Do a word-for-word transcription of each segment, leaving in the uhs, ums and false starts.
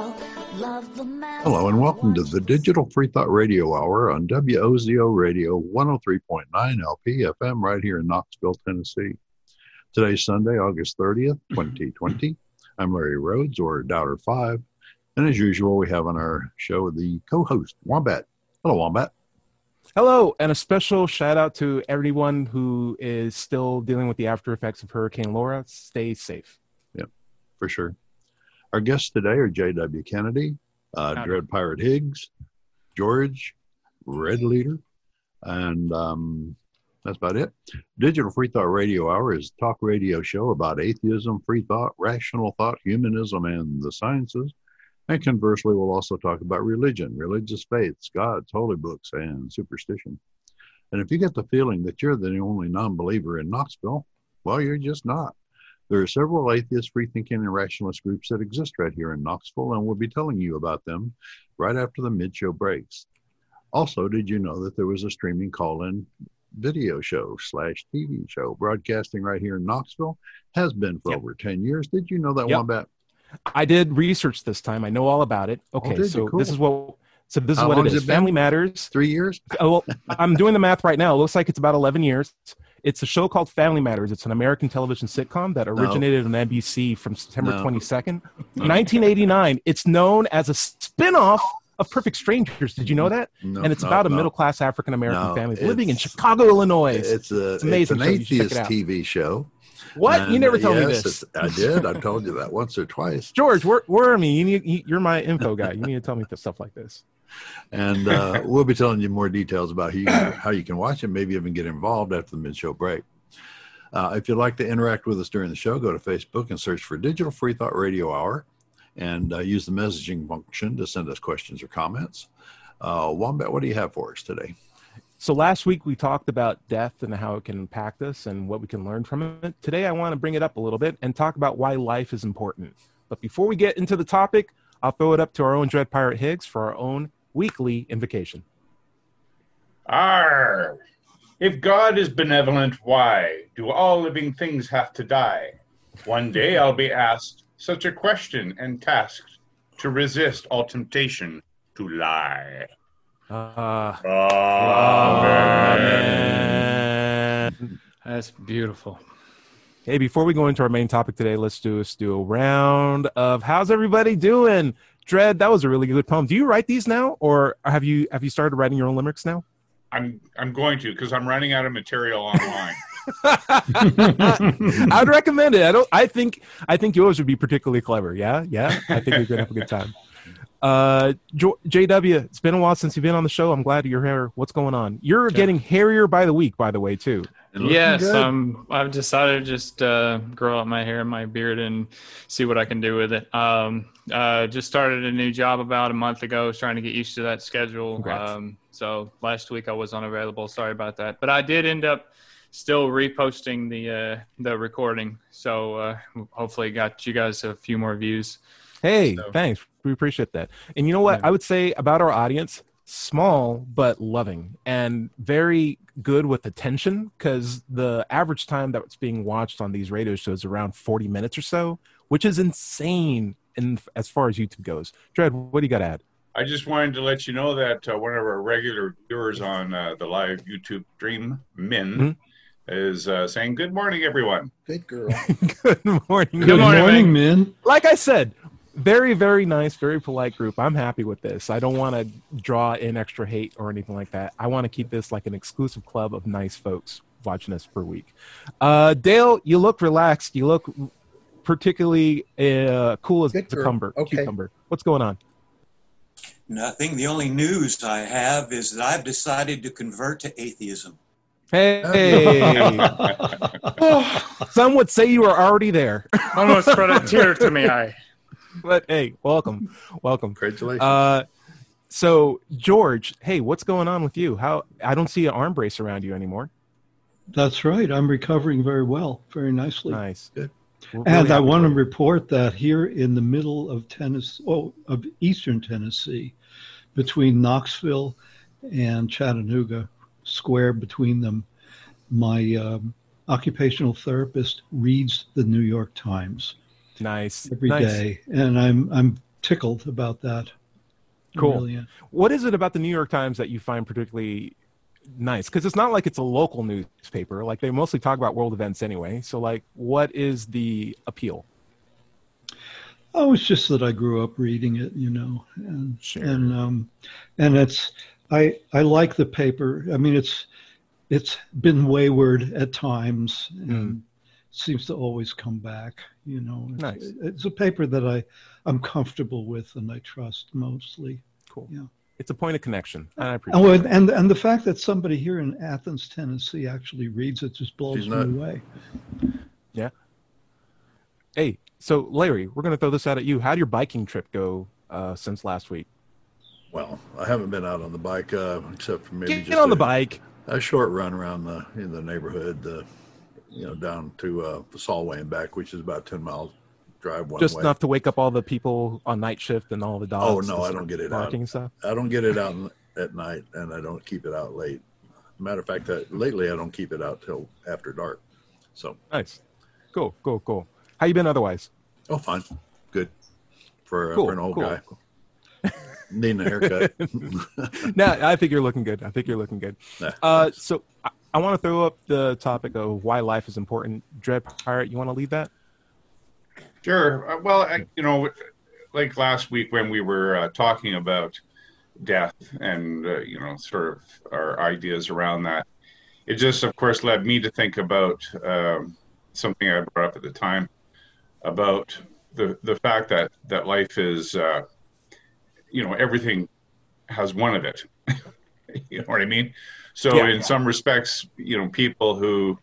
Hello and welcome to the Digital Free Thought Radio Hour on W O Z O Radio one oh three point nine L P F M right here in Knoxville, Tennessee. Today's Sunday, August thirtieth, twenty twenty. I'm Larry Rhodes, or Doubter five, and as usual, we have on our show the co-host, Wombat. Hello, Wombat. Hello, and a special shout out to everyone who is still dealing with the after effects of Hurricane Laura. Stay safe. Yeah, for sure. Our guests today are J W Kennedy, uh, Dread Pirate Higgs, George, Red Leader, and um, that's about it. Digital Free Thought Radio Hour is a talk radio show about atheism, free thought, rational thought, humanism, and the sciences. And conversely, we'll also talk about religion, religious faiths, gods, holy books, and superstition. And if you get the feeling that you're the only non-believer in Knoxville, well, you're just not. There are several atheist, free-thinking, and rationalist groups that exist right here in Knoxville, and we'll be telling you about them right after the mid-show breaks. Also, did you know that there was a streaming call-in video show slash T V show broadcasting right here in Knoxville? Has been for yep. over ten years. Did you know that, yep. Wombat? I did research this time. I know all about it. Okay, oh, so cool. this is what so this How is what long it is. Has it Family been? Matters. Three years? Oh, well, I'm doing the math right now. It looks like it's about eleven years. It's a show called Family Matters. It's an American television sitcom that originated no. on N B C from September no. twenty-second, nineteen eighty-nine. It's known as a spin-off of Perfect Strangers. Did you know that? No, and it's no, about a no. middle-class African-American no, family living in Chicago, Illinois. It's, a, it's amazing. It's an atheist it T V show. What? And, you never told yes, me this. I did. I told you that once or twice. George, where, where are me? You need, you, you're my info guy. You need to tell me stuff like this. And uh, we'll be telling you more details about how you, how you can watch it, maybe even get involved after the mid-show break. Uh, if you'd like to interact with us during the show, go to Facebook and search for Digital Free Thought Radio Hour and uh, use the messaging function to send us questions or comments. Uh, Wombat, what do you have for us today? So last week we talked about death and how it can impact us and what we can learn from it. Today I want to bring it up a little bit and talk about why life is important. But before we get into the topic, I'll throw it up to our own Dread Pirate Higgs for our own weekly invocation. Arr! If God is benevolent, why do all living things have to die? One day I'll be asked such a question and tasked to resist all temptation to lie. Uh, Amen. That's beautiful. Hey, before we go into our main topic today, let's do let's do a round of how's everybody doing? Dread, that was a really good poem. Do you write these now, or have you have you started writing your own limericks now? I'm I'm going to because I'm running out of material online. I'd recommend it. I don't. I think I think yours would be particularly clever. Yeah, yeah. I think we're gonna have a good time. Uh, J W, it's been a while since you've been on the show. I'm glad you're here. What's going on? You're yeah. getting hairier by the week, by the way, too. Yes, um, I've decided to just uh, grow out my hair and my beard and see what I can do with it. Um, uh, just started a new job about a month ago. I was trying to get used to that schedule. Um, so last week I was unavailable. Sorry about that. But I did end up still reposting the uh, the recording. So uh, hopefully got you guys a few more views. Hey, so. Thanks. We appreciate that. And you know what? Yeah. I would say about our audience, small but loving and very good with attention, because the average time that's being watched on these radio shows is around forty minutes or so, which is insane in, as far as YouTube goes. Dread, what do you got to add? I just wanted to let you know that uh, one of our regular viewers on uh, the live YouTube stream, Min, mm-hmm. is uh, saying, good morning, everyone. Good girl. Good morning. Good, Good morning, morning Min. Like I said, very, very nice, very polite group. I'm happy with this. I don't want to draw in extra hate or anything like that. I want to keep this like an exclusive club of nice folks watching us per week. Uh, Dale, you look relaxed. You look particularly uh, cool as a cucumber. Okay. cucumber. What's going on? Nothing. The only news I have is that I've decided to convert to atheism. Hey. Some would say you were already there. Almost brought a tear to my eye. But hey, welcome, welcome. Congratulations. Uh, so George, hey, what's going on with you? How I don't see an arm brace around you anymore. That's right. I'm recovering very well, very nicely. Nice. Good. We're And really I want to for report that here in the middle of Tennessee, oh, of eastern Tennessee, between Knoxville and Chattanooga, square between them, my um, occupational therapist reads the New York Times. Nice. Every nice. day, and I'm I'm tickled about that. Cool. Really am. What is it about the New York Times that you find particularly nice? Because it's not like it's a local newspaper. Like, they mostly talk about world events anyway. So, like, what is the appeal? Oh, it's just that I grew up reading it, you know, and Sure. and um, and it's I I like the paper. I mean, it's it's been wayward at times, and Mm. seems to always come back. You know, it's, Nice. it's a paper that I I'm comfortable with and I trust mostly. Cool. Yeah. It's a point of connection. And I appreciate Oh, it. and, and and the fact that somebody here in Athens, Tennessee, actually reads it just blows She's me not- away. Yeah. Hey, so Larry, we're going to throw this out at you. How'd your biking trip go uh, since last week? Well, I haven't been out on the bike uh, except for maybe Get, just get on the a, bike. a short run around the in the neighborhood, uh, you know, down to uh, the Solway and back, which is about ten miles drive one Just way. enough to wake up all the people on night shift and all the dogs. Oh, to no, I start don't get it barking out. and stuff. I don't get it out in- at night, and I don't keep it out late. Matter of fact, that lately I don't keep it out till after dark. So, Nice. Cool, cool, cool. How you been otherwise? oh, fine, good for, uh, Cool, for an old cool. guy needing a haircut. No, I think you're looking good. I think you're looking good. Nah, Uh, thanks. so I, I want to throw up the topic of why life is important. Dread Pirate, you want to lead that? Sure. Uh, Well, I, you know, like last week when we were uh, talking about death and, uh, you know, sort of our ideas around that, it just, of course, led me to think about um, something I brought up at the time about the the fact that that life is, uh, you know, everything has one of it. You know what I mean? So Yeah. in some respects, you know, people who,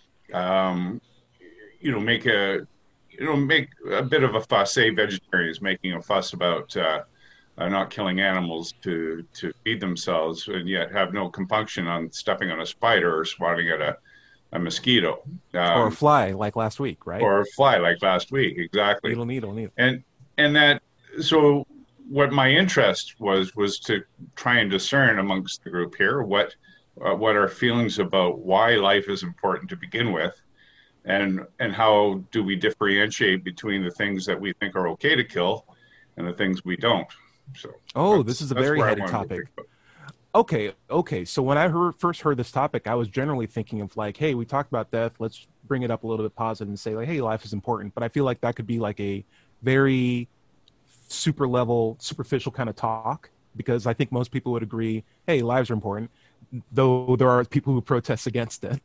um, you know, make a you know, make a bit of a fuss, say vegetarians making a fuss about uh, uh, not killing animals to, to feed themselves, and yet have no compunction on stepping on a spider or swatting at a, a mosquito. Um, Or a fly, like last week, right? or a fly like last week, exactly. needle, needle, needle. And and that, so what my interest was, was to try and discern amongst the group here what, uh, what are feelings about why life is important to begin with, and and how do we differentiate between the things that we think are okay to kill and the things we don't. So Oh, that's- this is a that's very where I heady wanted to topic. think about. Okay, okay. So when I heard, first heard this topic, I was generally thinking of like, hey, we talked about death. Let's bring it up a little bit positive and say like, hey, life is important. But I feel like that could be like a very super level, superficial kind of talk, because I think most people would agree, hey, lives are important, though there are people who protest against it.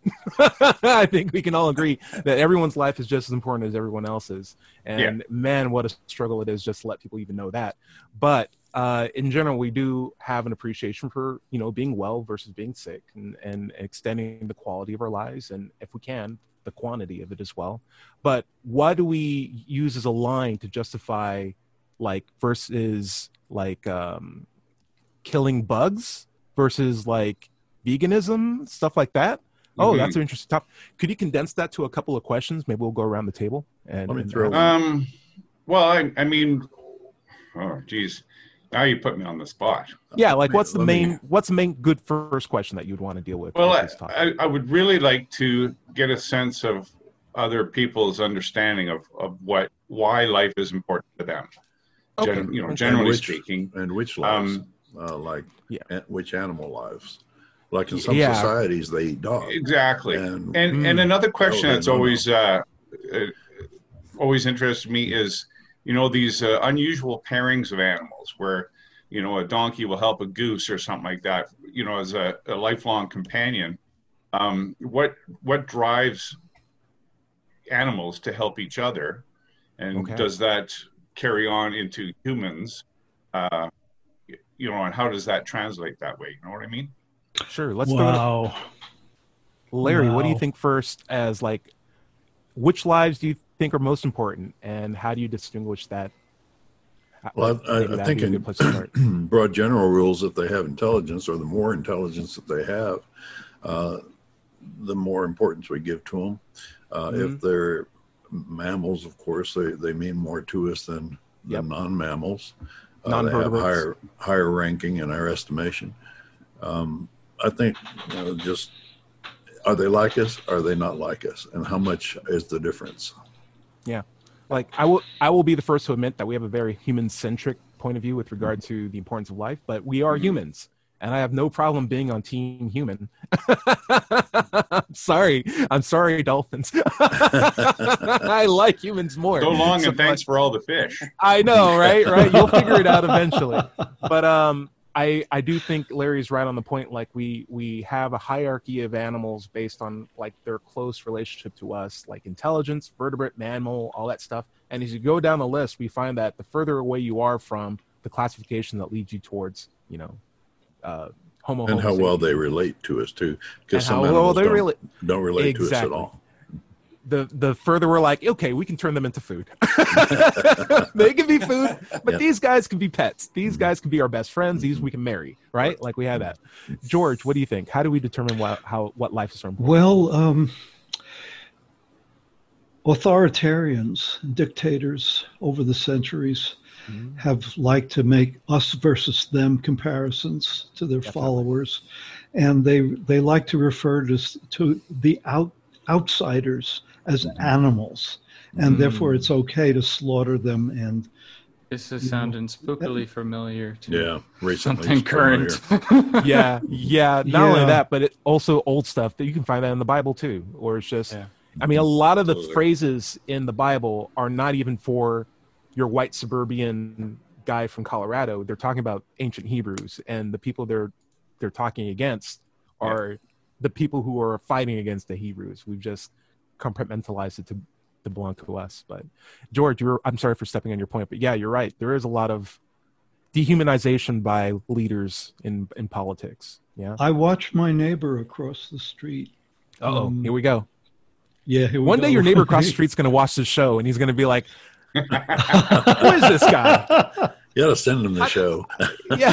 I think we can all agree that everyone's life is just as important as everyone else's. And man, what a struggle it is just to let people even know that. But uh, in general, we do have an appreciation for, you know, being well versus being sick, and, and extending the quality of our lives, and if we can, the quantity of it as well. But what do we use as a line to justify like versus like um, killing bugs versus like veganism, stuff like that? Oh, Mhm. that's an interesting topic. Could you condense that to a couple of questions? Maybe we'll go around the table. And, Let me and throw- Um, well, I, I mean, oh, geez, now you put me on the spot. yeah, like Let me- what's the let me- main what's the main good first question that you'd want to deal with? Well, with I, this topic? I, I would really like to get a sense of other people's understanding of, of what why life is important to them. Okay, Gen, you know, okay. generally which- speaking. And which lives? Um, uh, like Yeah. an- which animal lives? Like in some Yeah. societies, they eat dogs. Exactly. And And Mm. and another question Oh, that's no, no. always uh, uh, always interested me is, you know, these uh, unusual pairings of animals where, you know, a donkey will help a goose or something like that, you know, as a, a lifelong companion. Um, what what drives animals to help each other, and Okay. does that carry on into humans? Uh, you know, and how does that translate that way? You know what I mean? Sure, let's throw it up. Wow. Larry, what do you Wow. think first as like which lives do you think are most important, and how do you distinguish that? Well, I, Maybe I that'd think be a in good place to start. broad general rules, if they have intelligence, or the more intelligence that they have, uh, the more importance we give to them. Uh, Mhm. If they're mammals, of course, they, they mean more to us than, Yep. than non-mammals. Uh, they have Non-vertebrates. higher higher ranking in our estimation. Um, I think, you know, just are they like us? Are they not like us? And how much is the difference? like I will I will be the first to admit that we have a very human centric point of view with regard to the importance of life, but we are humans. And I have no problem being on Team Human. I'm sorry. I'm sorry, dolphins. I like humans more. So long So and thanks much- for all the fish. I know, right? Right. You'll figure it out eventually. But um, I I do think Larry's right on the point. Like we we have a hierarchy of animals based on like their close relationship to us, like intelligence, vertebrate, mammal, all that stuff. And as you go down the list, we find that the further away you are from the classification that leads you towards, you know, uh, homo. And how homo well sapiens. they relate to us too, And because some how well animals they don't, really don't relate to us at Exactly. all. the the further we're like, okay, we can turn them into food. They can be food, but Yeah. these guys can be pets. These guys can be our best friends. These we can marry, right? Like we had that. George, what do you think? How do we determine what how what life is so important? Well, um, authoritarians, dictators over the centuries have liked to make us versus them comparisons to their Definitely. followers, and they they like to refer to s- to the out outsiders as animals, and Mm. therefore it's okay to slaughter them. And This is You know, sounding spookily familiar to Yeah, recently. something it's familiar. current. Yeah, yeah. Not only Yeah. that, but it also old stuff that you can find that in the Bible too, or it's just. Yeah. I mean, a lot of the Absolutely. phrases in the Bible are not even for your white suburban guy from Colorado. They're talking about ancient Hebrews, and the people they're they're talking against are the people who are fighting against the Hebrews. We've just compartmentalized it to, to belong to us. But George, you're, I'm sorry for stepping on your point, but yeah, you're right. There is a lot of dehumanization by leaders in in politics. Yeah. I watch my neighbor across the street. Uh-oh, Um, here we go. Yeah, here we One day go. your neighbor across the street's going to watch this show, and he's going to be like, who is this guy? You got to send them the show. Yeah.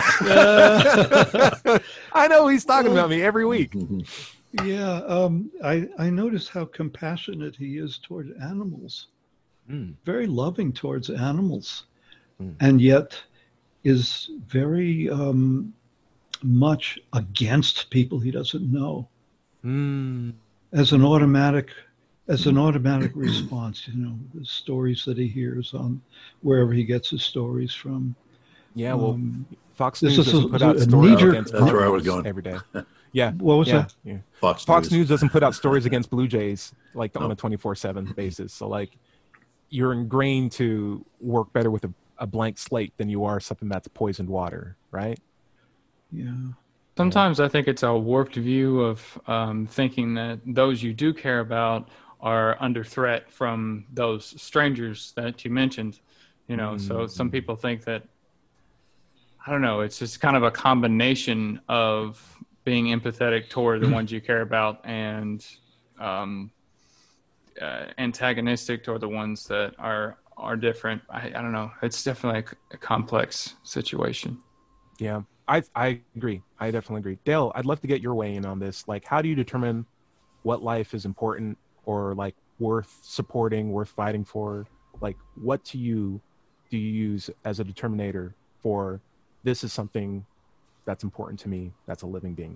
I know he's talking about me every week. Yeah, um, I I notice how compassionate he is toward animals. Mm. Very loving towards animals, Mm. and yet is very um, much against people he doesn't know Mm. as an automatic as an automatic response. You know, the stories that he hears on wherever he gets his stories from. Yeah, well, Um, Fox this News is doesn't a- put out a stories knee-jerk- against That's where I was Cardinals going. every day. Yeah. what was yeah, that? yeah. Fox, Fox News. News doesn't put out stories against Blue Jays like on No. a twenty-four seven basis. So like you're ingrained to work better with a, a blank slate than you are something that's poisoned water, right? Yeah. Sometimes I think it's a warped view of um, thinking that those you do care about are under threat from those strangers that you mentioned. You know, so some people think that, I don't know, it's just kind of a combination of being empathetic toward the ones you care about and um, uh, antagonistic toward the ones that are are different. I, I don't know. It's definitely a, a complex situation. Yeah, I I agree. I definitely agree. Dale, I'd love to get your weigh in on this. Like, how do you determine what life is important or like worth supporting, worth fighting for? Like, what to you do you use as a determinator for this is something that's important to me, that's a living being?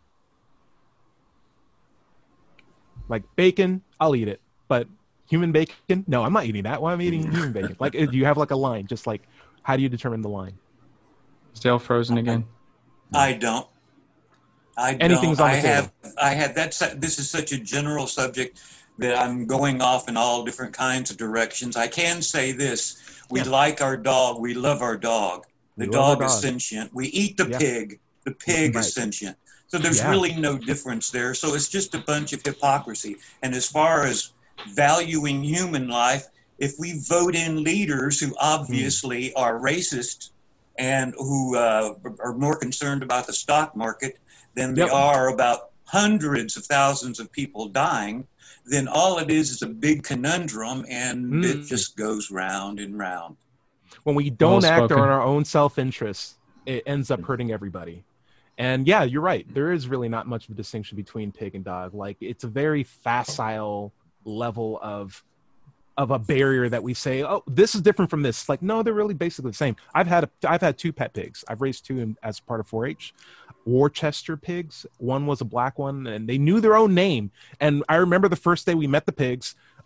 Like bacon, I'll eat it, but human bacon, no, I'm not eating that. Why am I eating human bacon? Like, do you have like a line? Just like, how do you determine the line? Still frozen again. I don't. I Anything's don't. on the I table. have. I have. That's. This is such a general subject that I'm going off in all different kinds of directions. I can say this: we Yeah. like our dog. We love our dog. The We love dog our is dog. sentient. We eat the Yeah. pig. The pig Right. is sentient. So there's Yeah. really no difference there. So it's just a bunch of hypocrisy. And as far as valuing human life, if we vote in leaders who obviously are racist and who uh, are more concerned about the stock market than they Yep. are about hundreds of thousands of people dying, then all it is is a big conundrum, and it Mm. just goes round and round. When we don't Well act spoken. on our own self-interest, it ends up hurting everybody. And yeah, you're right. There is really not much of a distinction between pig and dog. Like, it's a very facile level of of a barrier that we say, oh, this is different from this. Like, no, they're really basically the same. I've had a, I've had two pet pigs. I've raised two in, as part of four H. Worcester pigs. One was a black one, and they knew their own name. And I remember the first day we met the pigs,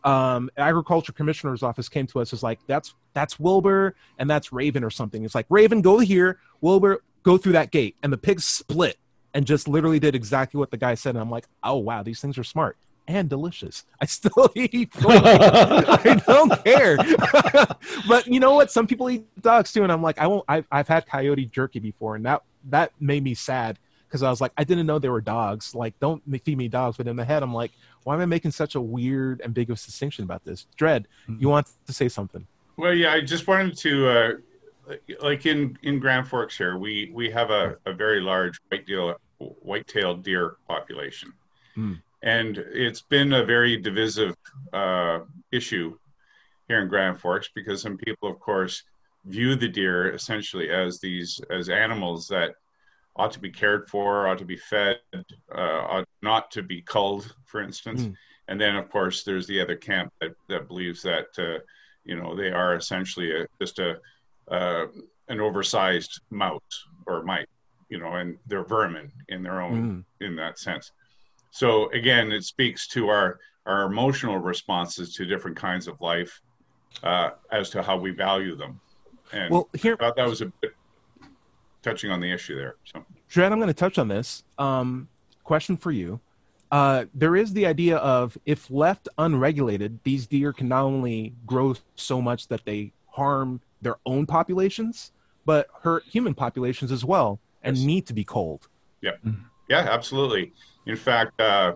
um, agriculture commissioner's office came to us as like, that's that's Wilbur and that's Raven or something. It's like, Raven, go here, Wilbur, go through that gate. And the pigs split and just literally did exactly what the guy said. And I'm like, oh, wow, these things are smart and delicious. I still eat pork. I don't care. But you know what? Some people eat dogs too. And I'm like, I won't, I've, I've had coyote jerky before. And that, that made me sad. Because I was like, I didn't know they were dogs. Like, don't feed me dogs. But in the head, I'm like, why am I making such a weird, ambiguous distinction about this? Dread, mm-hmm. you want to say something? Well, yeah, I just wanted to, uh, like in, in Grand Forks here, we, we have a, a very large white-tailed white-tailed deer population. Mm. And it's been a very divisive uh, issue here in Grand Forks because some people, of course, view the deer essentially as these as animals that ought to be cared for, ought to be fed, uh, ought not to be culled, for instance. Mm. And then, of course, there's the other camp that, that believes that, uh, you know, they are essentially a, just a uh, an oversized mouse or mite, you know, and they're vermin in their own, mm. in that sense. So, again, it speaks to our, our emotional responses to different kinds of life uh, as to how we value them. And well, here, I thought that was a bit touching on the issue there. So, Dread, I'm going to touch on this. Um, question for you. Uh, there is the idea of if left unregulated, these deer can not only grow so much that they harm their own populations, but hurt human populations as well and yes. need to be culled. Yeah, yeah, absolutely. In fact, uh,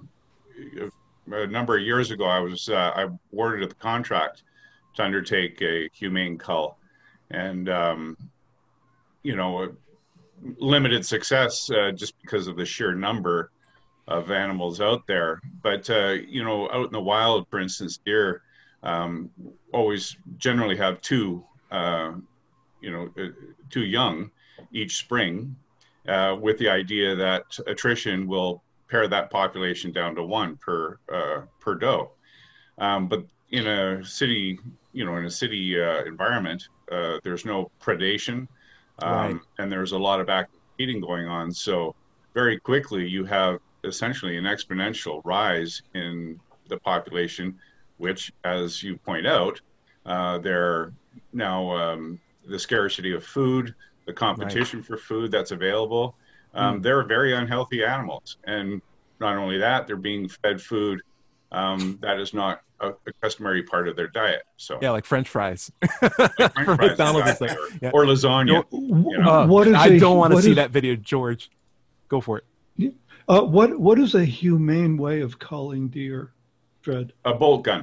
a number of years ago, I was uh, I awarded the contract to undertake a humane cull. And, um, you know, limited success uh, just because of the sheer number of animals out there. But, uh, you know, out in the wild, for instance, deer um, always generally have two, uh, you know, uh, two young each spring uh, with the idea that attrition will pare that population down to one per, uh, per doe. Um, but in a city, you know, in a city uh, environment, uh, there's no predation. Um, right. And there's a lot of active feeding going on. So very quickly you have essentially an exponential rise in the population, which, as you point out, uh, they're now um, the scarcity of food, the competition right. for food that's available. Um, mm. They're very unhealthy animals. And not only that, they're being fed food um, that is not a, a customary part of their diet. So yeah, like French fries, like French fries McDonald's exactly. or, yeah. or lasagna. You know? uh, what is I a, don't want to see is, that video, George. Go for it. Uh, what what is a humane way of culling deer, Dread? A bolt gun.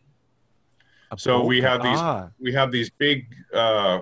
A so bolt we gun. have these ah. we have these big uh,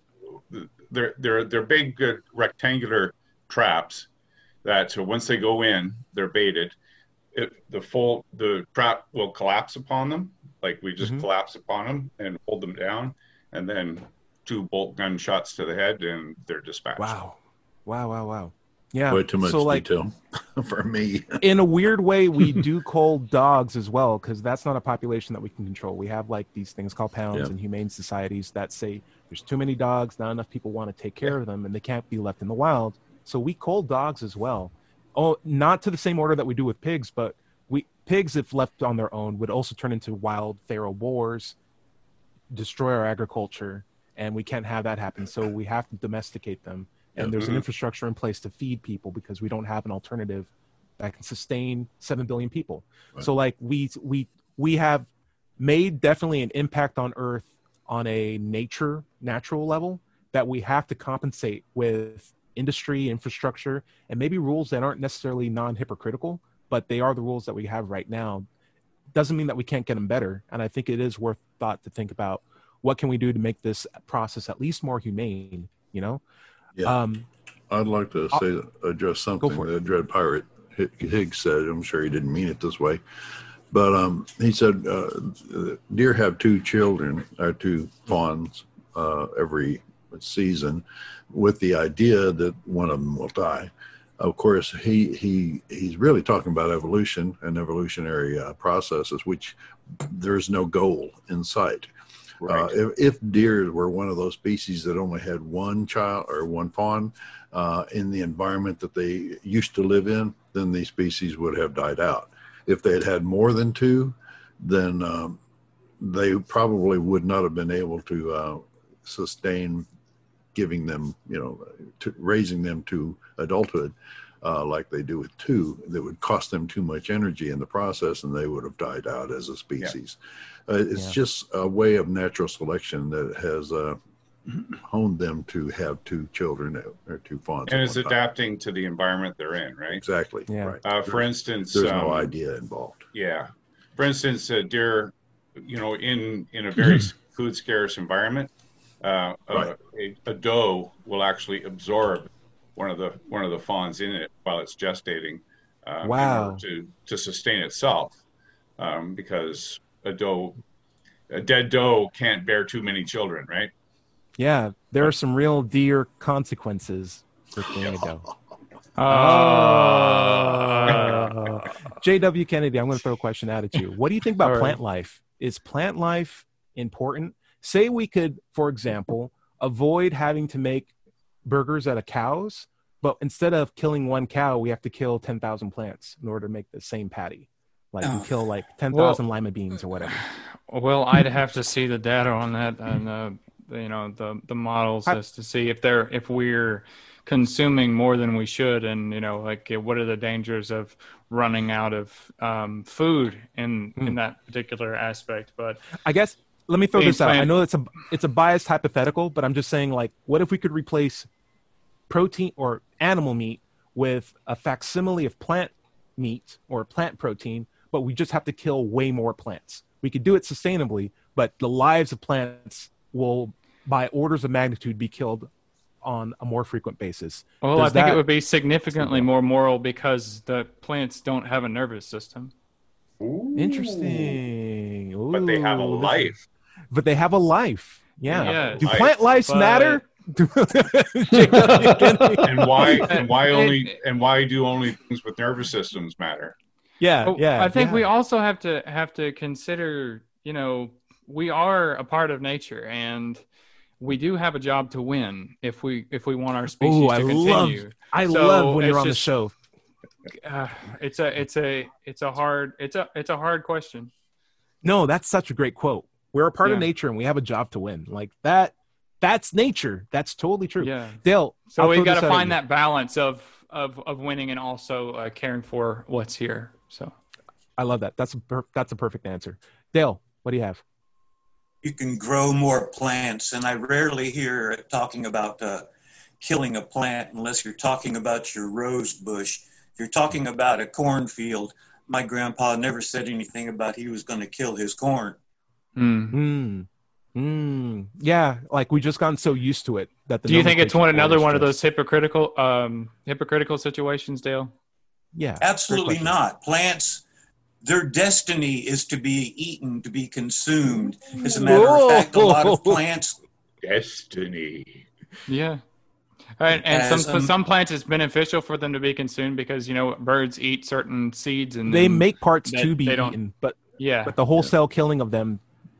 they're they're they're big uh, rectangular traps that so once they go in, they're baited. It, the full the trap will collapse upon them, like we just mm-hmm. collapse upon them and hold them down, and then two bolt gun shots to the head, and they're dispatched. Wow, wow, wow, wow. Yeah, way too much so, like, detail for me. In a weird way, we do cull dogs as well because that's not a population that we can control. We have like these things called pounds yeah. and humane societies that say there's too many dogs, not enough people want to take care yeah. of them, and they can't be left in the wild. So we cull dogs as well. Oh, not to the same order that we do with pigs, but we pigs, if left on their own, would also turn into wild feral boars, destroy our agriculture, and we can't have that happen. So we have to domesticate them. And there's an infrastructure in place to feed people because we don't have an alternative that can sustain seven billion people. Right. So like we we we have made definitely an impact on Earth on a nature natural level that we have to compensate with industry, infrastructure, and maybe rules that aren't necessarily non-hypocritical, but they are the rules that we have right now. Doesn't mean that we can't get them better. And I think it is worth thought to think about what can we do to make this process at least more humane, you know? Yeah. Um, I'd like to say, address something that Dread Pirate Higgs said. I'm sure he didn't mean it this way, but um, he said uh, deer have two children or two fawns uh, every season, with the idea that one of them will die. Of course, he he he's really talking about evolution and evolutionary uh, processes, which there's no goal in sight. Right. Uh, if, if deer were one of those species that only had one child or one fawn uh, in the environment that they used to live in, then these species would have died out. If they had had more than two, then um, they probably would not have been able to uh, sustain giving them, you know, to raising them to adulthood uh, like they do with two. That would cost them too much energy in the process, and they would have died out as a species. Yeah. Uh, it's yeah. just a way of natural selection that has uh, honed them to have two children or two fawns. And it's adapting to the environment they're in, right? Exactly. Yeah. Right. Uh, for instance, there's um, no idea involved. Yeah. For instance, uh, deer, you know, in in a very food scarce environment, uh, right. a, a doe will actually absorb one of the one of the fawns in it while it's gestating. Uh, wow. In order to to sustain itself, um, because a doe, a dead doe can't bear too many children, right? Yeah, there are some real deer consequences for being a doe. Uh, Uh, J W. Kennedy, I'm going to throw a question out at you. What do you think about All right. plant life? Is plant life important? Say we could, for example, avoid having to make burgers out of cows, but instead of killing one cow, we have to kill ten thousand plants in order to make the same patty. Like Oh. we kill like ten thousand lima beans or whatever. Well, I'd have to see the data on that and uh, you know the the models I- as to see if they're if we're consuming more than we should, and you know like uh, what are the dangers of running out of um, food in Hmm. in that particular aspect. But I guess let me throw Being this out. I plant- know it's a it's a biased hypothetical, but I'm just saying, like, what if we could replace protein or animal meat with a facsimile of plant meat or plant protein, but we just have to kill way more plants? We could do it sustainably, but the lives of plants will, by orders of magnitude, be killed on a more frequent basis. well, Does I think that- it would be significantly more moral because the plants don't have a nervous system. Ooh. Interesting. But they have a Ooh, this is- life. But they have a life. Yeah. Yeah, Do life, plant lives but- matter? J W. Kennedy. And why? And why It- only? And why do only things with nervous systems matter? Yeah, Well, yeah. I think yeah. we also have to have to consider, you know, we are a part of nature, and we do have a job to win if we if we want our species Ooh, to I continue. love I So love when it's you're on the just- show. Uh, it's a it's a it's a hard it's a it's a hard question. No, that's such a great quote. We're a part of Yeah. nature and we have a job to win. Like that that's nature. That's totally true. Yeah. Dale, So I'll we throw got this to out at find you. that balance of of of winning and also uh, caring for what's here. So I love that. That's a per- that's a perfect answer. Dale, what do you have? You can grow more plants, and I rarely hear it talking about uh, killing a plant unless you're talking about your rose bush. If you're talking about a cornfield, my grandpa never said anything about he was going to kill his corn. hmm. Mm. Mm. Yeah, like we just gotten so used to it that the Do you think it's one nomenclature another always one of changes. those hypocritical um hypocritical situations, Dale? Yeah. great Absolutely question. not. Plants, their destiny is to be eaten, to be consumed. As a matter of fact, a lot of plants, Destiny. Yeah. Right, and As, some um, some plants it's beneficial for them to be consumed because you know birds eat certain seeds and They then- make parts that to be they don't- eaten, but yeah. but the wholesale killing of them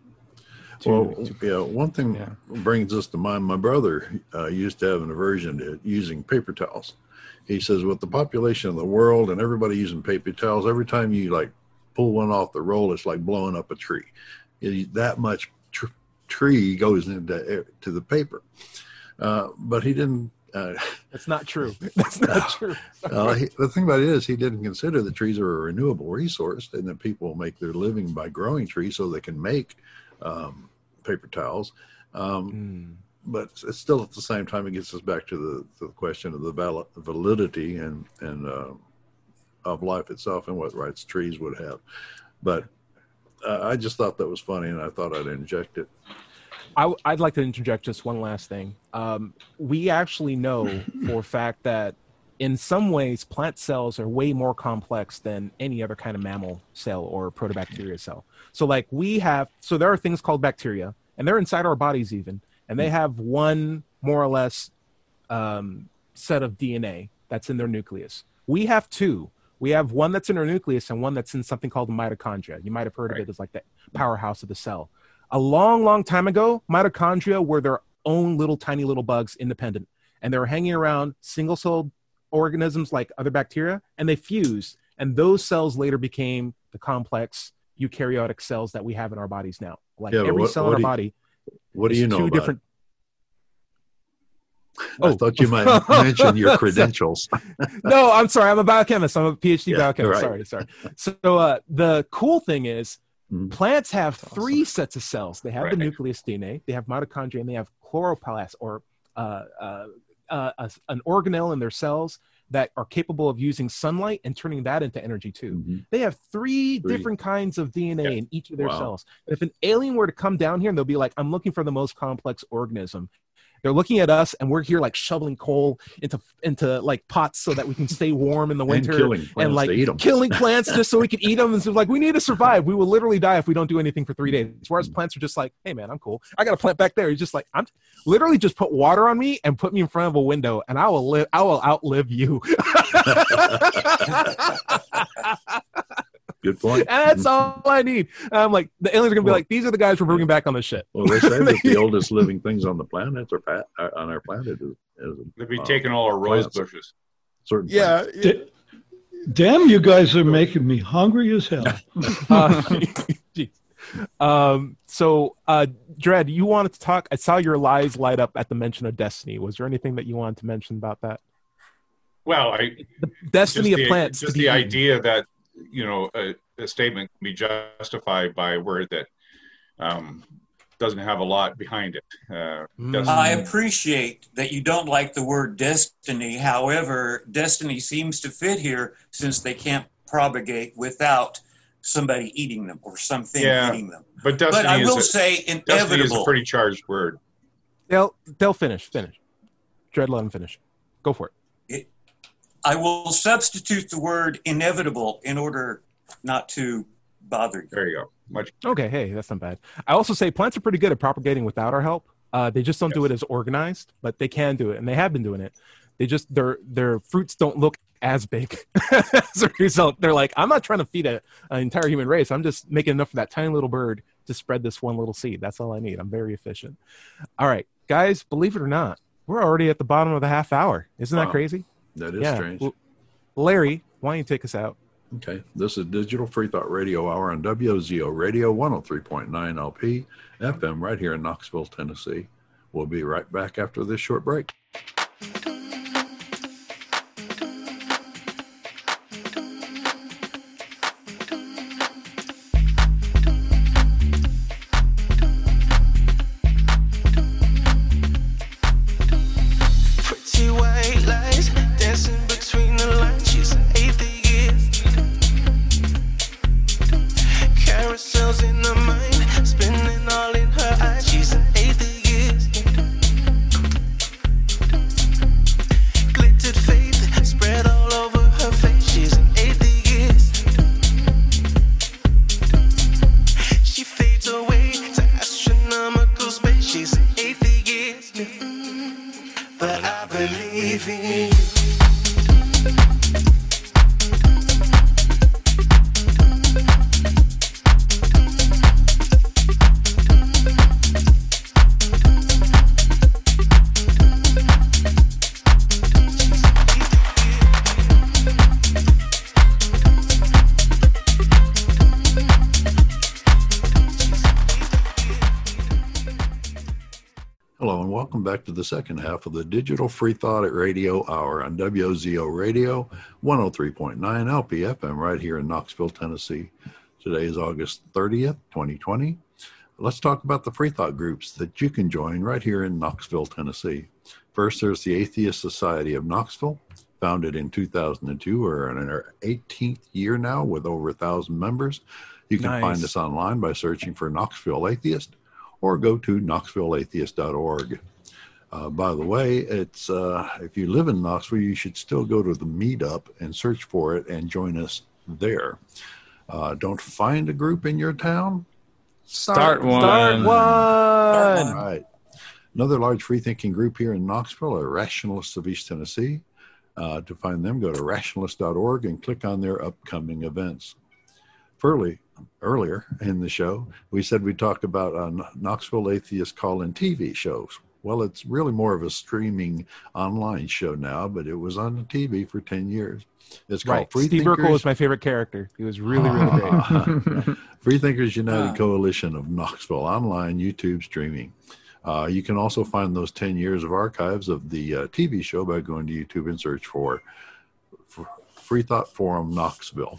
to, Well, to- yeah, one thing Yeah. brings us to mind. My brother uh, used to have an aversion to using paper towels. He says, with the population of the world and everybody using paper towels, every time you like pull one off the roll, it's like blowing up a tree. It, that much tr- tree goes into to the paper. Uh, but he didn't. Uh, that's not true. That's not true. uh, he, the thing about it is, he didn't consider that trees are a renewable resource, and that people make their living by growing trees so they can make um, paper towels. Um, Mm. but it's still at the same time, it gets us back to the, to the question of the val- validity and and uh, of life itself and what rights trees would have. But uh, I just thought that was funny, and I thought I'd inject it. I, I'd like to interject just one last thing. Um, we actually know for a fact that in some ways, plant cells are way more complex than any other kind of mammal cell or protobacteria cell. So like we have, so there are things called bacteria, and they're inside our bodies even, and they have one more or less um, set of D N A that's in their nucleus. We have two. We have one that's in our nucleus and one that's in something called the mitochondria. You might have heard Right. of it as like the powerhouse of the cell. A long, long time ago, mitochondria were their own little tiny little bugs, independent, and they were hanging around single-celled organisms like other bacteria, and they fused, and those cells later became the complex eukaryotic cells that we have in our bodies now. Like Yeah, but every what- cell what in our do you- body. What do is you know two about different. it? I Oh. thought you might mention your credentials. No, I'm sorry. I'm a biochemist. I'm a PhD Yeah, biochemist. right. Sorry, sorry. So uh, the cool thing is, Mhm. plants have three sets of cells. They have the Right. nucleus D N A, they have mitochondria, and they have chloroplast, or uh, uh, uh, a, an organelle in their cells that are capable of using sunlight and turning that into energy too. Mhm. They have three, Three. different kinds of D N A Yeah. in each of their Wow. cells. If an alien were to come down here and they'll be like, I'm looking for the most complex organism. They're looking at us and we're here like shoveling coal into into like pots so that we can stay warm in the And winter. killing plants And like to eat 'em. killing plants just so we can eat them. And so like, we need to survive. We will literally die if we don't do anything for three days. Whereas plants are just like, hey man, I'm cool. I got a plant back there. He's just like, I'm literally just put water on me and put me in front of a window and I will live. I will outlive you. Good point. And that's all I need. And I'm like, the aliens are gonna be Well- like, these are the guys we're bringing back on the ship. Well, they say that the oldest living things on the planet are pa- are on our planet is, is They'd be uh, taking all our rose plants. bushes. certain Yeah. plants. D- Damn, you guys are making me hungry as hell. Uh, geez. um, so, uh, Dredd, you wanted to talk. I saw your eyes light up at the mention of Destiny. Was there anything that you wanted to mention about that? Well, I The Destiny just of the, plants. Just to be the eaten. idea that you know a, a statement can be justified by a word that um, doesn't have a lot behind it. Uh, Mm. doesn't- I appreciate that you don't like the word destiny. However, destiny seems to fit here since they can't propagate without somebody eating them or something Yeah. eating them. but destiny But I is will a, say destiny is a inevitable. pretty charged word. They'll they'll finish. Finish. Dredd, let them finish. Go for it. I will substitute the word inevitable in order not to bother you. There you go. Much Okay, hey, that's not bad. I also say plants are pretty good at propagating without our help. Uh, they just don't do Yes. it as organized, but they can do it, and they have been doing it. They just their their fruits don't look as big. As a result, they're like, I'm not trying to feed a, an entire human race. I'm just making enough for that tiny little bird to spread this one little seed. That's all I need. I'm very efficient. All right, guys, believe it or not, we're already at the bottom of the half hour. Isn't that Wow. crazy? That is yeah. strange. L- Larry, why don't you take us out? Okay, this is Digital Free Thought Radio Hour on W O Z O Radio one oh three point nine L P F M right here in Knoxville, Tennessee. We'll be right back after this short break. Pretty white lies dancing between the lines. She's an atheist. Carousels in her mind, spinning all in her eyes. She's an atheist. Glittered faith spread all over her face. She's an atheist. She fades away to astronomical space. She's an atheist. But I believe in you. Hello and welcome back to the second half of the Digital Free Thought at Radio Hour on W O Z O Radio one oh three point nine L P F M right here in Knoxville, Tennessee. Today is August thirtieth, twenty twenty. Let's talk about the free thought groups that you can join right here in Knoxville, Tennessee. First, there's the Atheist Society of Knoxville, founded in two thousand two. We're in our eighteenth year now with over a thousand members. You can Nice. find us online by searching for Knoxville Atheist, or go to knoxville atheist dot org. Uh, by the way, it's uh, if you live in Knoxville, you should still go to the meetup and search for it and join us there. Uh, don't find a group in your town? Start one. Start one. All right. Another large free thinking group here in Knoxville are Rationalists of East Tennessee. Uh, to find them, go to rationalist dot org and click on their upcoming events. Furley, earlier in the show, we said we'd talk about uh, Knoxville Atheist call-in T V shows. Well, it's really more of a streaming online show now, but it was on the T V for ten years. It's called Right. Free Steve Thinkers. Urkel was my favorite character. He was really, really great. Free Thinkers United Huh. Coalition of Knoxville, online YouTube streaming. Uh, you can also find those ten years of archives of the uh, T V show by going to YouTube and search for, for Free Thought Forum Knoxville.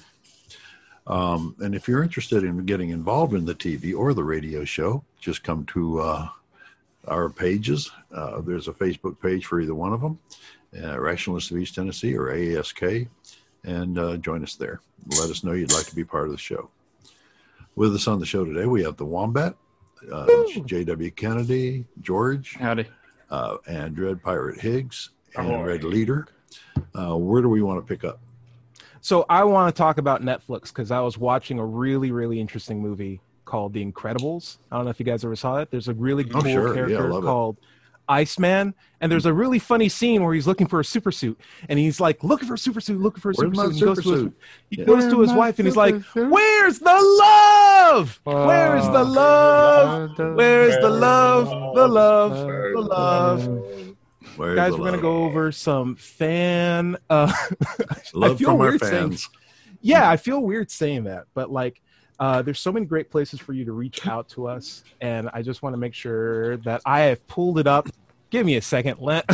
Um, and if you're interested in getting involved in the T V or the radio show, just come to uh, our pages. Uh, there's a Facebook page for either one of them, uh, Rationalists of East Tennessee or A A S K, and uh, join us there. Let us know you'd like to be part of the show. With us on the show today, we have the Wombat, uh, J W Kennedy, George, Howdy. uh, and Dread Pirate Higgs, and Ahoy. Red Leader. Uh, where do we want to pick up? So I want to talk about Netflix because I was watching a really, really interesting movie called The Incredibles. I don't know if you guys ever saw it. There's a really Oh, cool sure. Yeah, character love it. called Iceman, and there's a really funny scene where he's looking for a super suit, and he's like looking for a super suit, looking for a Where's super my suit. And he goes super to his, suit? he Yeah. goes to his Where's my wife, and he's like, super suit? "Where's the love? Where's the love? Where's the love? The love? The love?" Where's Guys, the we're gonna love? go over some fan. Uh, I Love feel from our weird saying- fans. yeah, I feel weird saying that, but like, uh, there's so many great places for you to reach out to us, and I just want to make sure that I have pulled it up. Give me a second, Lent.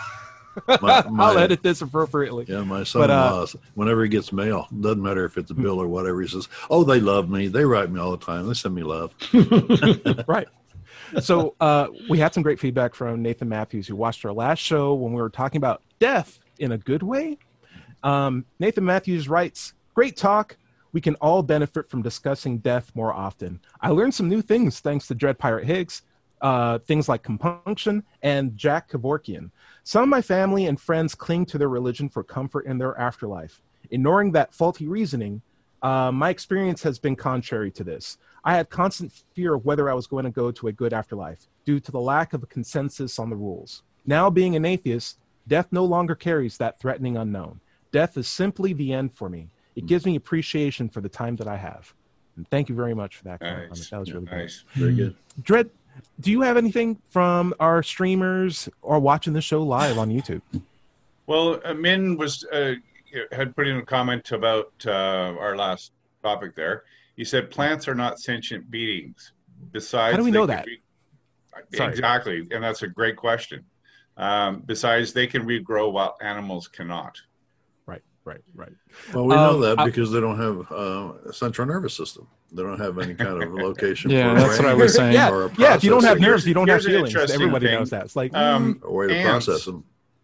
My- my- I'll edit this appropriately. Yeah, my But, son-in-law, uh, whenever he gets mail, doesn't matter if it's a bill or whatever, he says, "Oh, they love me. They write me all the time. They send me love." Right. So uh, we had some great feedback from Nathan Matthews, who watched our last show when we were talking about death in a good way. Um, Nathan Matthews writes, "Great talk. We can all benefit from discussing death more often. I learned some new things thanks to Dread Pirate Higgs, uh, things like compunction and Jack Kevorkian. Some of my family and friends cling to their religion for comfort in their afterlife. Ignoring that faulty reasoning, uh, my experience has been contrary to this. I had constant fear of whether I was going to go to a good afterlife due to the lack of a consensus on the rules. Now, being an atheist, death no longer carries that threatening unknown. Death is simply the end for me. It gives me appreciation for the time that I have." And thank you very much for that comment. Nice. That was really good. Nice. Very good. Dread, do you have anything from our streamers or watching the show live on YouTube? Well, uh, Min was uh, had put in a comment about uh, our last topic there. He said plants are not sentient beings. Besides, How do we they know can that? Re- Sorry. exactly, and that's a great question. Um, besides, they can regrow while animals cannot. Right, right, right. Well, we know Um, that I- because they don't have uh, a central nervous system. They don't have any kind of location. Yeah, for a that's what I brain was saying. Yeah, or a yeah. If you don't have processing- nerves, you don't have Here's an feelings. interesting Everybody thing. knows that. It's like, Um, mm, a way to Ants. process them.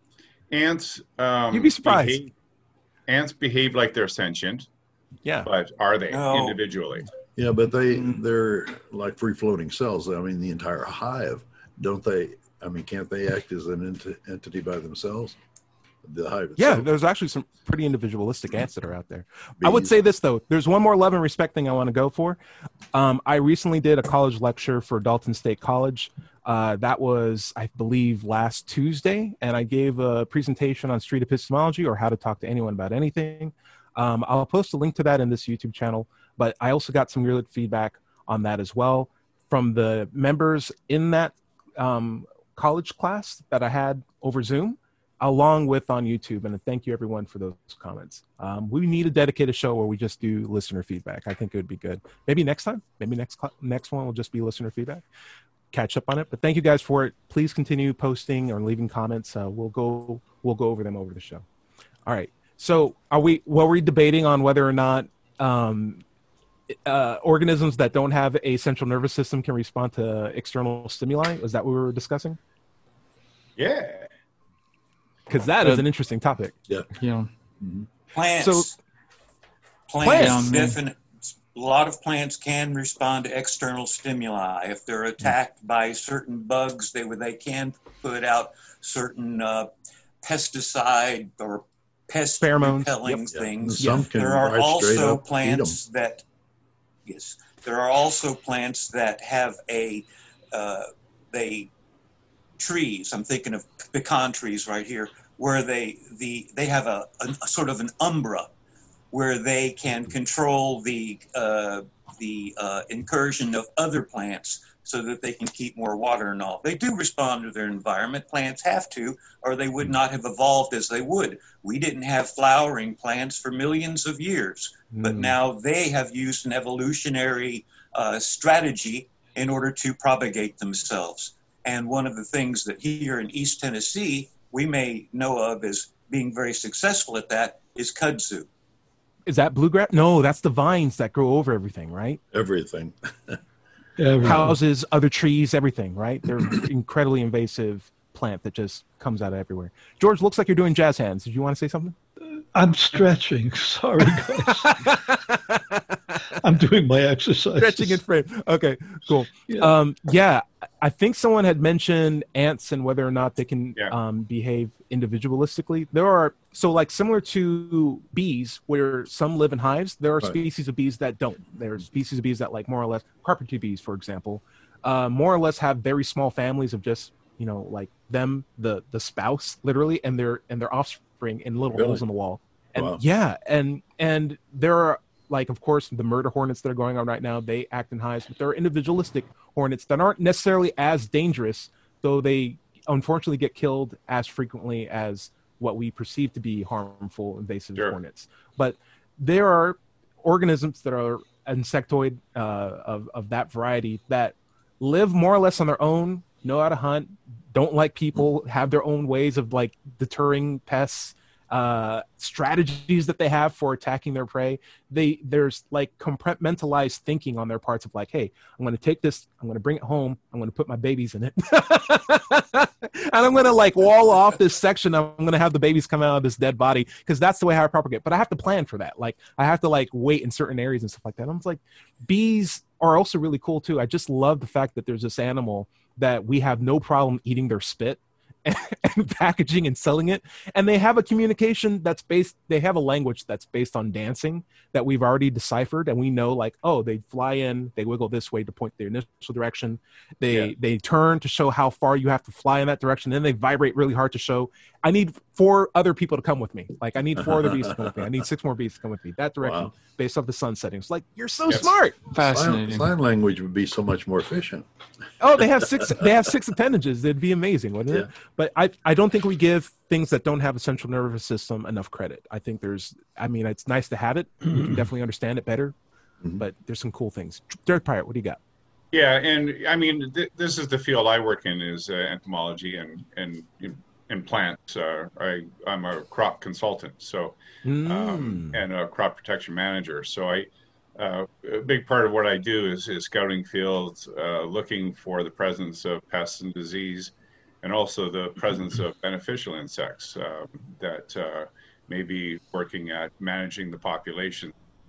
Ants. Um, You'd be surprised. Behave, ants behave like they're sentient, yeah. but are they No. individually? Yeah, but they Mm. they're like free floating cells. I mean, the entire hive, don't they? I mean, can't they act as an ent- entity by themselves? The hive Yeah, itself. there's actually some pretty individualistic ants that are out there. I would Bees. say this, though. There's one more love and respect thing I want to go for. Um, I recently did a college lecture for Dalton State College. Uh, that was, I believe, last Tuesday, and I gave a presentation on street epistemology, or how to talk to anyone about anything. Um, I'll post a link to that in this YouTube channel, but I also got some really good feedback on that as well from the members in that um, college class that I had over Zoom, along with on YouTube. And thank you everyone for those comments. Um, we need a dedicated show where we just do listener feedback. I think it would be good. Maybe next time, maybe next, cl- next one will just be listener feedback. Catch up on it, but thank you guys for it. Please continue posting or leaving comments. Uh, we'll go, we'll go over them over the show. All right. So are we, were we debating on whether or not um, uh, organisms that don't have a central nervous system can respond to external stimuli? Was that what we were discussing? Yeah. Because that is an interesting topic. Yeah. Plants. So- plants, Plants. definite. A lot of plants can respond to external stimuli. If they're attacked by certain bugs, they they can put out certain uh, pesticide or pest Pheromones. repelling Yep. things. Some can There are right straight also up eat plants that yes, there are also plants that have a uh, they trees. I'm thinking of pecan trees right here, where they the they have a, a, a sort of an umbra, where they can control the uh, the uh, incursion of other plants so that they can keep more water and all. They do respond to their environment. Plants have to, or they would not have evolved as they would. We didn't have flowering plants for millions of years, mm. but now they have used an evolutionary uh, strategy in order to propagate themselves. And one of the things that here in East Tennessee we may know of as being very successful at that is kudzu. Is that bluegrass? No, that's the vines that grow over everything, right? Everything. Everything. Houses, other trees, everything, right? They're incredibly invasive plant that just comes out of everywhere. George, looks like you're doing jazz hands. Did you want to say something? I'm stretching. Sorry, guys. I'm doing my exercise. Stretching in frame. Okay, cool. Yeah. Um, yeah, I think someone had mentioned ants and whether or not they can yeah. um, behave individualistically. There are, so like similar to bees, where some live in hives, there are right. species of bees that don't. There are species of bees that like more or less, carpentry bees, for example, uh, more or less have very small families of just, you know, like them, the the spouse, literally, and their and their offspring in little really? holes in the wall. And wow. yeah, and and there are, like, of course, the murder hornets that are going on right now, they act in hives, but there are individualistic hornets that aren't necessarily as dangerous, though they unfortunately get killed as frequently as what we perceive to be harmful invasive sure. hornets. But there are organisms that are insectoid uh, of, of that variety that live more or less on their own, know how to hunt, don't like people, have their own ways of like deterring pests, uh strategies that they have for attacking their prey. They there's like compartmentalized thinking on their parts of like, hey, I'm going to take this, I'm going to bring it home, I'm going to put my babies in it, and I'm going to like wall off this section. I'm going to have the babies come out of this dead body because that's the way how I propagate. But I have to plan for that. Like I have to like wait in certain areas and stuff like that. I'm like, bees are also really cool too. I just love the fact that there's this animal that we have no problem eating their spit and packaging and selling it, and they have a communication that's based, they have a language that's based on dancing that we've already deciphered, and we know like, oh, they fly in, they wiggle this way to point their initial direction, they yeah. they turn to show how far you have to fly in that direction, then they vibrate really hard to show, I need four other people to come with me, like I need four other bees to come with me, I need six more bees to come with me that direction. Wow. Based off the sun setting. It's like, you're so yes. smart. Fascinating. Sign, sign language would be so much more efficient. Oh, they have six they have six appendages. It'd be amazing, wouldn't yeah. it? But I, I don't think we give things that don't have a central nervous system enough credit. I think there's, I mean, it's nice to have it. We can definitely understand it better, mm-hmm. but there's some cool things. Derek Pirate, what do you got? Yeah, and I mean, th- this is the field I work in, is uh, entomology and, and in plants. Uh, I, I'm a crop consultant, so mm. um, and a crop protection manager. So I, uh, a big part of what I do is, is scouting fields, uh, looking for the presence of pests and disease, and also the presence of beneficial insects uh, that uh, may be working at managing the population.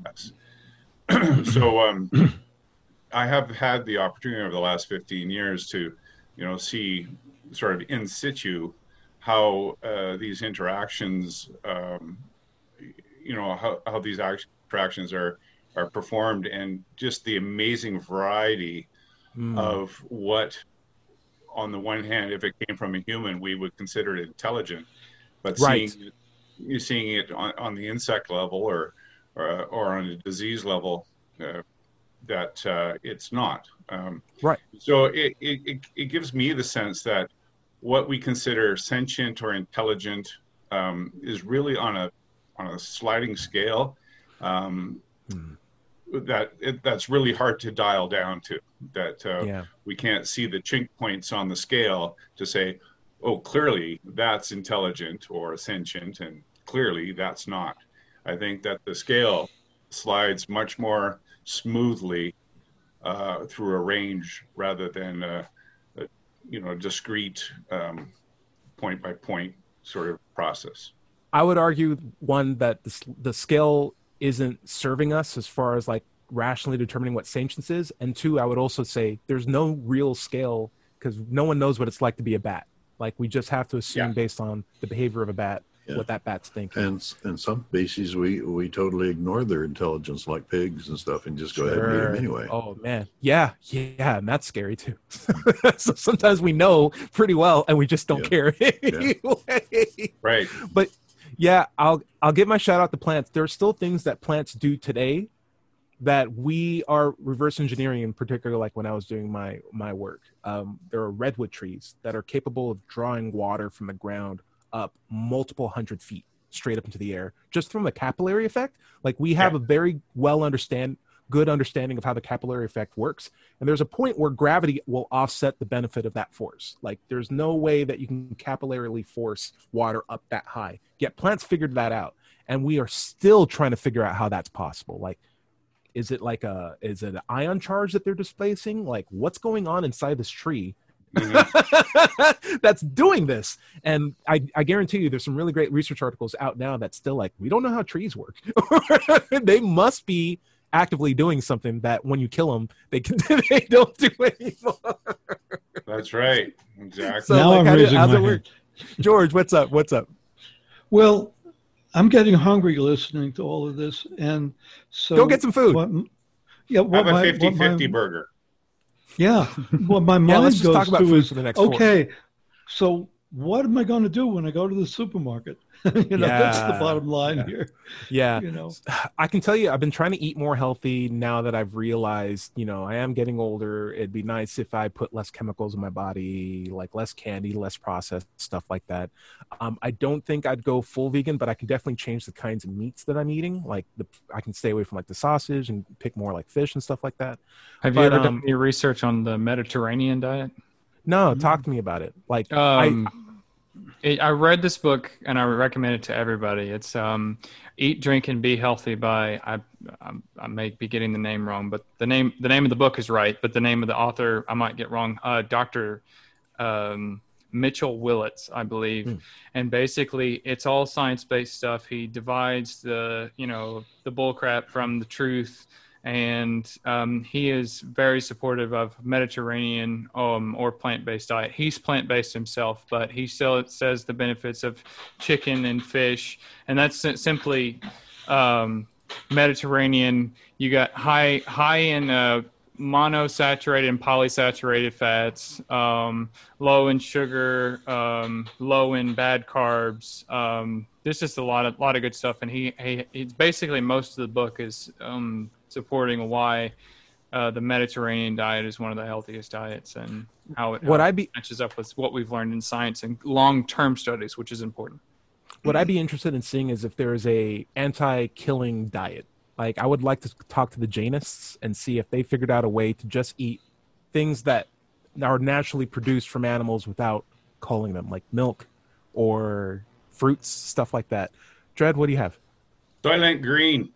So um, I have had the opportunity over the last fifteen years to, you know, see sort of in situ how uh, these interactions, um, you know, how, how these interactions are are performed, and just the amazing variety mm. of what, on the one hand, if it came from a human, we would consider it intelligent, but right. seeing you seeing it on, on the insect level or or, or on a disease level, uh, that uh, it's not. Um, right. So it, it it gives me the sense that what we consider sentient or intelligent um, is really on a on a sliding scale um, mm. that it, that's really hard to dial down to. That uh, yeah. we can't see the chink points on the scale to say, oh, clearly that's intelligent or sentient, and clearly that's not. I think that the scale slides much more smoothly uh, through a range rather than uh, you know, discrete um, point by point sort of process. I would argue, one, that the, the scale isn't serving us as far as like rationally determining what sentience is. And two, I would also say there's no real scale because no one knows what it's like to be a bat. Like we just have to assume yeah. based on the behavior of a bat, yeah. what that bat's thinking. And in some species, we, we totally ignore their intelligence, like pigs and stuff, and just go sure. ahead and eat them anyway. Oh, man. Yeah. Yeah. And that's scary, too. So sometimes we know pretty well, and we just don't yeah. care anyway. Yeah. Right. But, yeah, I'll I'll give my shout out to plants. There are still things that plants do today that we are reverse engineering, in particular, like when I was doing my my work. Um, there are redwood trees that are capable of drawing water from the ground up multiple hundred feet straight up into the air, just from the capillary effect. Like we have Yeah. a very well understand, good understanding of how the capillary effect works. And there's a point where gravity will offset the benefit of that force. Like there's no way that you can capillarily force water up that high. Yet plants figured that out, and we are still trying to figure out how that's possible. Like, is it like a is it an ion charge that they're displacing? Like, what's going on inside this tree mm-hmm. that's doing this? And I, I guarantee you, there's some really great research articles out now that's still like, we don't know how trees work. They must be actively doing something that when you kill them, they can they don't do anymore. That's right. Exactly. So, now like, I'm how do- raising how's my it work? George, what's up? What's up? Well, I'm getting hungry listening to all of this, and so Go get some food. What, yeah, what Have my a fifty fifty what my, burger. Yeah, what my mind Yeah, let's just goes talk about to food is for the next four. okay. So what am I going to do when I go to the supermarket? you know, that's the Yeah. bottom line Yeah. here. Yeah. You know, I can tell you, I've been trying to eat more healthy now that I've realized, you know, I am getting older. It'd be nice if I put less chemicals in my body, like less candy, less processed stuff like that. Um, I don't think I'd go full vegan, but I can definitely change the kinds of meats that I'm eating. Like the, I can stay away from like the sausage and pick more like fish and stuff like that. Have you But, ever um, done any research on the Mediterranean diet? No, talk to me about it. Like, Um, I, it, I read this book and I recommend it to everybody. It's um, Eat, Drink, and Be Healthy by I, I I may be getting the name wrong, but the name the name of the book is right, but the name of the author I might get wrong. Uh, Doctor Um, Mitchell Willits, I believe, Hmm. and basically it's all science based stuff. He divides the you know the bullcrap from the truth. And um, he is very supportive of Mediterranean um, or plant-based diet. He's plant-based himself, but he still says the benefits of chicken and fish. And that's si- simply um, Mediterranean. You got high high in uh, monosaturated and polysaturated fats, um, low in sugar, um, low in bad carbs. Um, there's just a lot of lot of good stuff. And he, he it's basically most of the book is um, supporting why uh, the Mediterranean diet is one of the healthiest diets and how it, Would how I it be- matches up with what we've learned in science and long-term studies, which is important. what I'd be interested in seeing is if there is a anti-killing diet. Like, I would like to talk to the Jainists and see if they figured out a way to just eat things that are naturally produced from animals without culling them, like milk or fruits, stuff like that. Dred, what do you have? Soylent Green.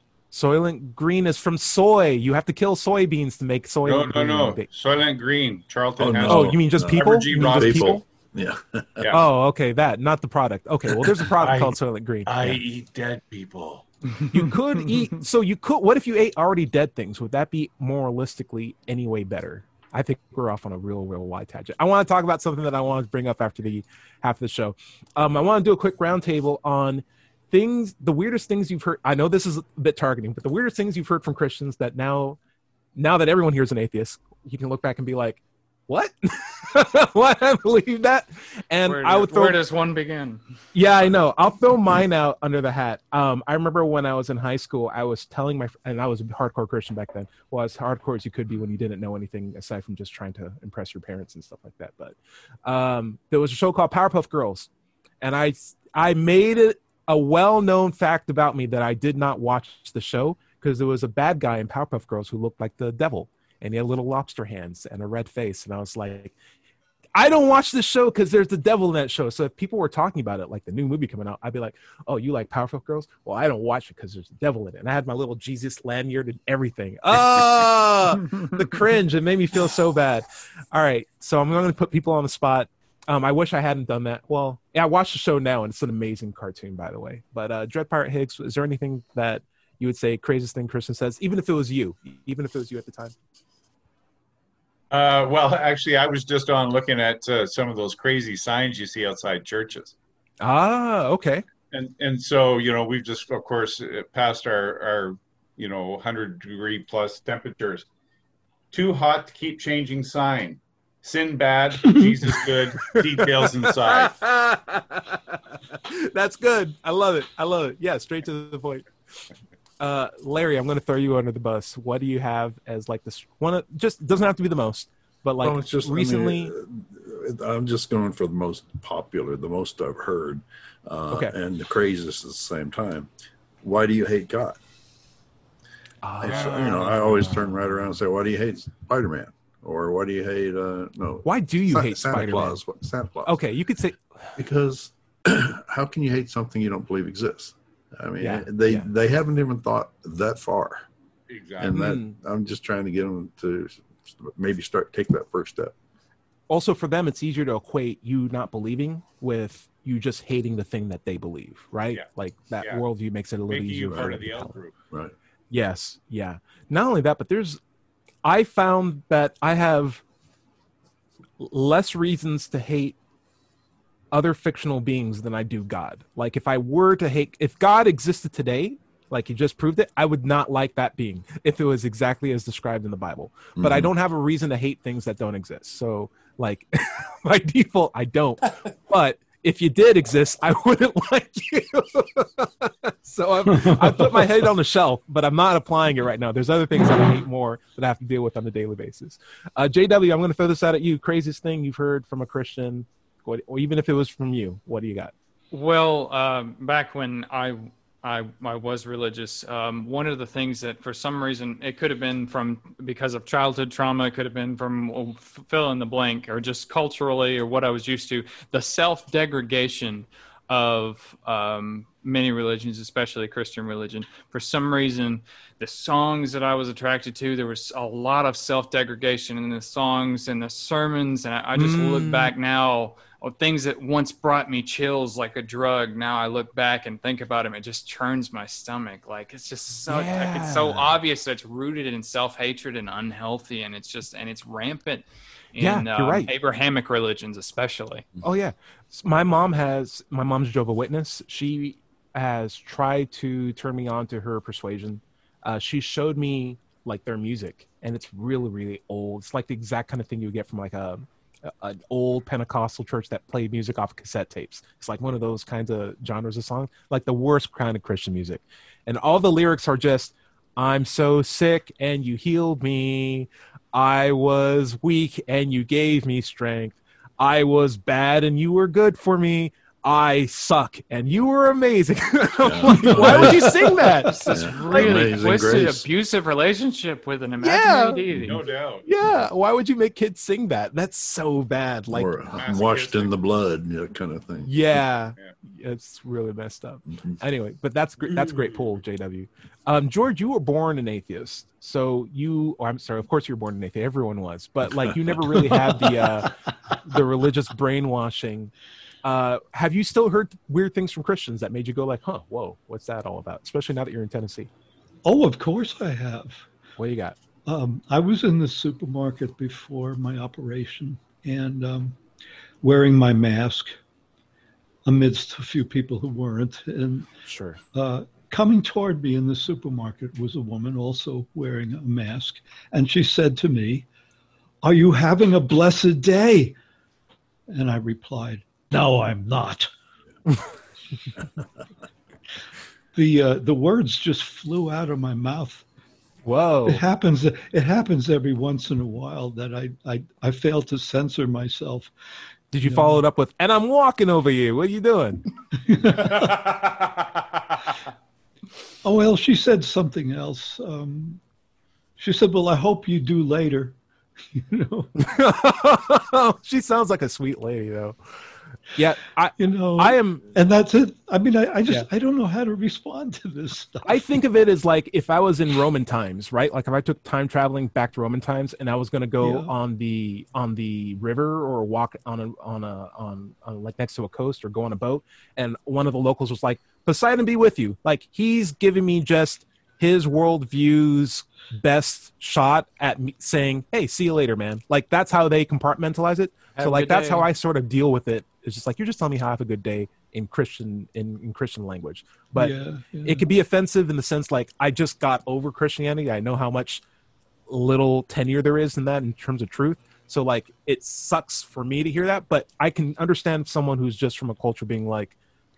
Soylent Green is from soy. You have to kill soybeans to make No, Soylent no, Green. no. They- Soylent Green. Charlton Oh, no. Heston. Oh, you mean just No. people? Evergy You mean Ross just People. people? Yeah. Yeah. Oh, okay, that, not the product. Okay, well, there's a product I- called Soylent Green. I Yeah. eat dead people. You could eat. So you could. What if you ate already dead things? Would that be moralistically any way better? I think we're off on a real, real wide tangent. I want to talk about something that I wanted to bring up after the half of the show. Um, I want to do a quick roundtable on things, the weirdest things you've heard. I know this is a bit targeting, but the weirdest things you've heard from Christians that now, now that everyone here is an atheist, you can look back and be like, "What? What? I believe that." And Where, I would throw. where does one begin? Yeah, I know. I'll throw mine out under the hat. Um, I remember when I was in high school, I was telling my, and I was a hardcore Christian back then. Well, as hardcore as you could be when you didn't know anything aside from just trying to impress your parents and stuff like that. But um, there was a show called Powerpuff Girls, and I, I made it a well-known fact about me that I did not watch the show because there was a bad guy in Powerpuff Girls who looked like the devil, and he had little lobster hands and a red face, and I was like, I don't watch this show because there's the devil in that show. So if people were talking about it, like the new movie coming out, I'd be like, "Oh, you like Powerpuff Girls? Well, I don't watch it because there's the devil in it." And I had my little Jesus lanyard and everything. Ah, the cringe! It made me feel so bad. All right, so I'm going to put people on the spot. Um, I wish I hadn't done that. Well, yeah, I watched the show now, and it's an amazing cartoon, by the way. But uh, Dread Pirate Higgs, is there anything that you would say craziest thing Christian says, even if it was you, even if it was you at the time? Uh, well, actually, I was just on looking at uh, some of those crazy signs you see outside churches. Ah, okay. And and so, you know, we've just, of course, uh, passed our, our, you know, one hundred degree plus temperatures. Too hot to keep changing sign. Sin bad, Jesus good, details inside. That's good. I love it. I love it. Yeah, straight to the point. Uh, Larry, I'm going to throw you under the bus. What do you have as like this one? Of, just doesn't have to be the most, but like Well, it's just, I recently. mean, uh, I'm just going for the most popular, the most I've heard, uh, Okay. and the craziest at the same time. Why do you hate God? Ah. It's, you know, I always turn right around and say, why do you hate Spider-Man? Or why do you hate, uh, no. Why do you Sa- hate Santa Spider-Man? Claus? What- Santa Claus. Okay, you could say Because how can you hate something you don't believe exists? I mean, Yeah, they yeah. they haven't even thought that far, Exactly. and that Mm. I'm just trying to get them to maybe start take that first step. also for them it's easier to equate you not believing with you just hating the thing that they believe, right? Yeah. Like that Yeah. worldview makes it a little Making easier you for part them of the to L tell. group. Right. Yes, yeah. Not only that, but there's I found that I have less reasons to hate other fictional beings than I do God. Like if I were to hate if God existed today, like you just proved it, I would not like that being if it was exactly as described in the Bible. But I Mhm. don't have a reason to hate things that don't exist. So like by default I don't. But if you did exist, I wouldn't like you. So I've, I've put my head on the shelf, but I'm not applying it right now. There's other things that I hate more that I have to deal with on a daily basis. Uh, J W, I'm going to throw this out at you. Craziest thing you've heard from a Christian, what, or even if it was from you, what do you got? Well, um, back when I, I I was religious, um, one of the things that for some reason it could have been from because of childhood trauma, it could have been from oh, f- fill in the blank, or just culturally or what I was used to, the self-degradation of um, many religions, especially Christian religion. For some reason, the songs that I was attracted to, there was a lot of self-degradation in the songs and the sermons, and I, I just look Mm. back now. Or things that once brought me chills like a drug. Now I look back and think about them, it just churns my stomach. Like it's just so like, it's so Yeah. obvious that it's rooted in self-hatred and unhealthy, and it's just and it's rampant in Yeah, you're um, right. Abrahamic religions, especially. Oh yeah, S- my mom has. My mom's a Jehovah's Witness. She has tried to turn me on to her persuasion. Uh, she showed me like their music, and it's really, really old. It's like the exact kind of thing you would get from like a, a an old Pentecostal church that played music off of cassette tapes. It's like one of those kinds of genres of songs, like the worst kind of Christian music, and all the lyrics are just, "I'm so sick, and you healed me. I was weak, and you gave me strength. I was bad and you were good for me. I suck and you were amazing." I'm like, why would you sing that? It's this Yeah. really Amazing twisted, Grace. abusive relationship with an Yeah. imaginary deity. No doubt. Yeah, why would you make kids sing that? That's so bad. Like, or I'm washed in the blood, you know, kind of thing. yeah, it's really messed up. Mhm. Anyway, but that's great. That's a great pull, J W. Um, George, you were born an atheist, so you. Oh, I'm sorry. Of course, you were born an atheist. Everyone was, but like you never really had the uh, the religious brainwashing. Uh, have you still heard weird things from Christians that made you go like, "Huh, whoa, what's that all about?" Especially now that you're in Tennessee. Oh, of course I have. What do you got? Um, I was in the supermarket before my operation and um, wearing my mask amidst a few people who weren't. And Sure. uh, coming toward me in the supermarket was a woman also wearing a mask. And she said to me, "Are you having a blessed day?" And I replied, "No, I'm not." the uh, the words just flew out of my mouth. Whoa. It happens. It happens every once in a while that I I, I fail to censor myself. Did you No. follow it up with, "And I'm walking over you. What are you doing?" Oh well, she said something else. Um, she said, "Well, I hope you do later." You know, She sounds like a sweet lady, though. Yeah, I, you know. I am. and that's it. I mean, I, I just Yeah. I don't know how to respond to this stuff. I think of it as like if I was in Roman times, right? Like if I took time traveling back to Roman times and I was going to go Yeah. on the on the river or walk on a on a on, on like next to a coast or go on a boat, and one of the locals was like, "Poseidon be with you." Like he's giving me just his worldview's best shot at me saying, "Hey, see you later, man." Like that's how they compartmentalize it. Have so a like good that's day. how I sort of deal with it. It's just like you're just telling me how I have a good day in Christian in, in Christian language, but. yeah, yeah. It could be offensive in the sense like I just got over Christianity. I know how much little tenure there is in that in terms of truth. So like it sucks for me to hear that, but I can understand someone who's just from a culture being like,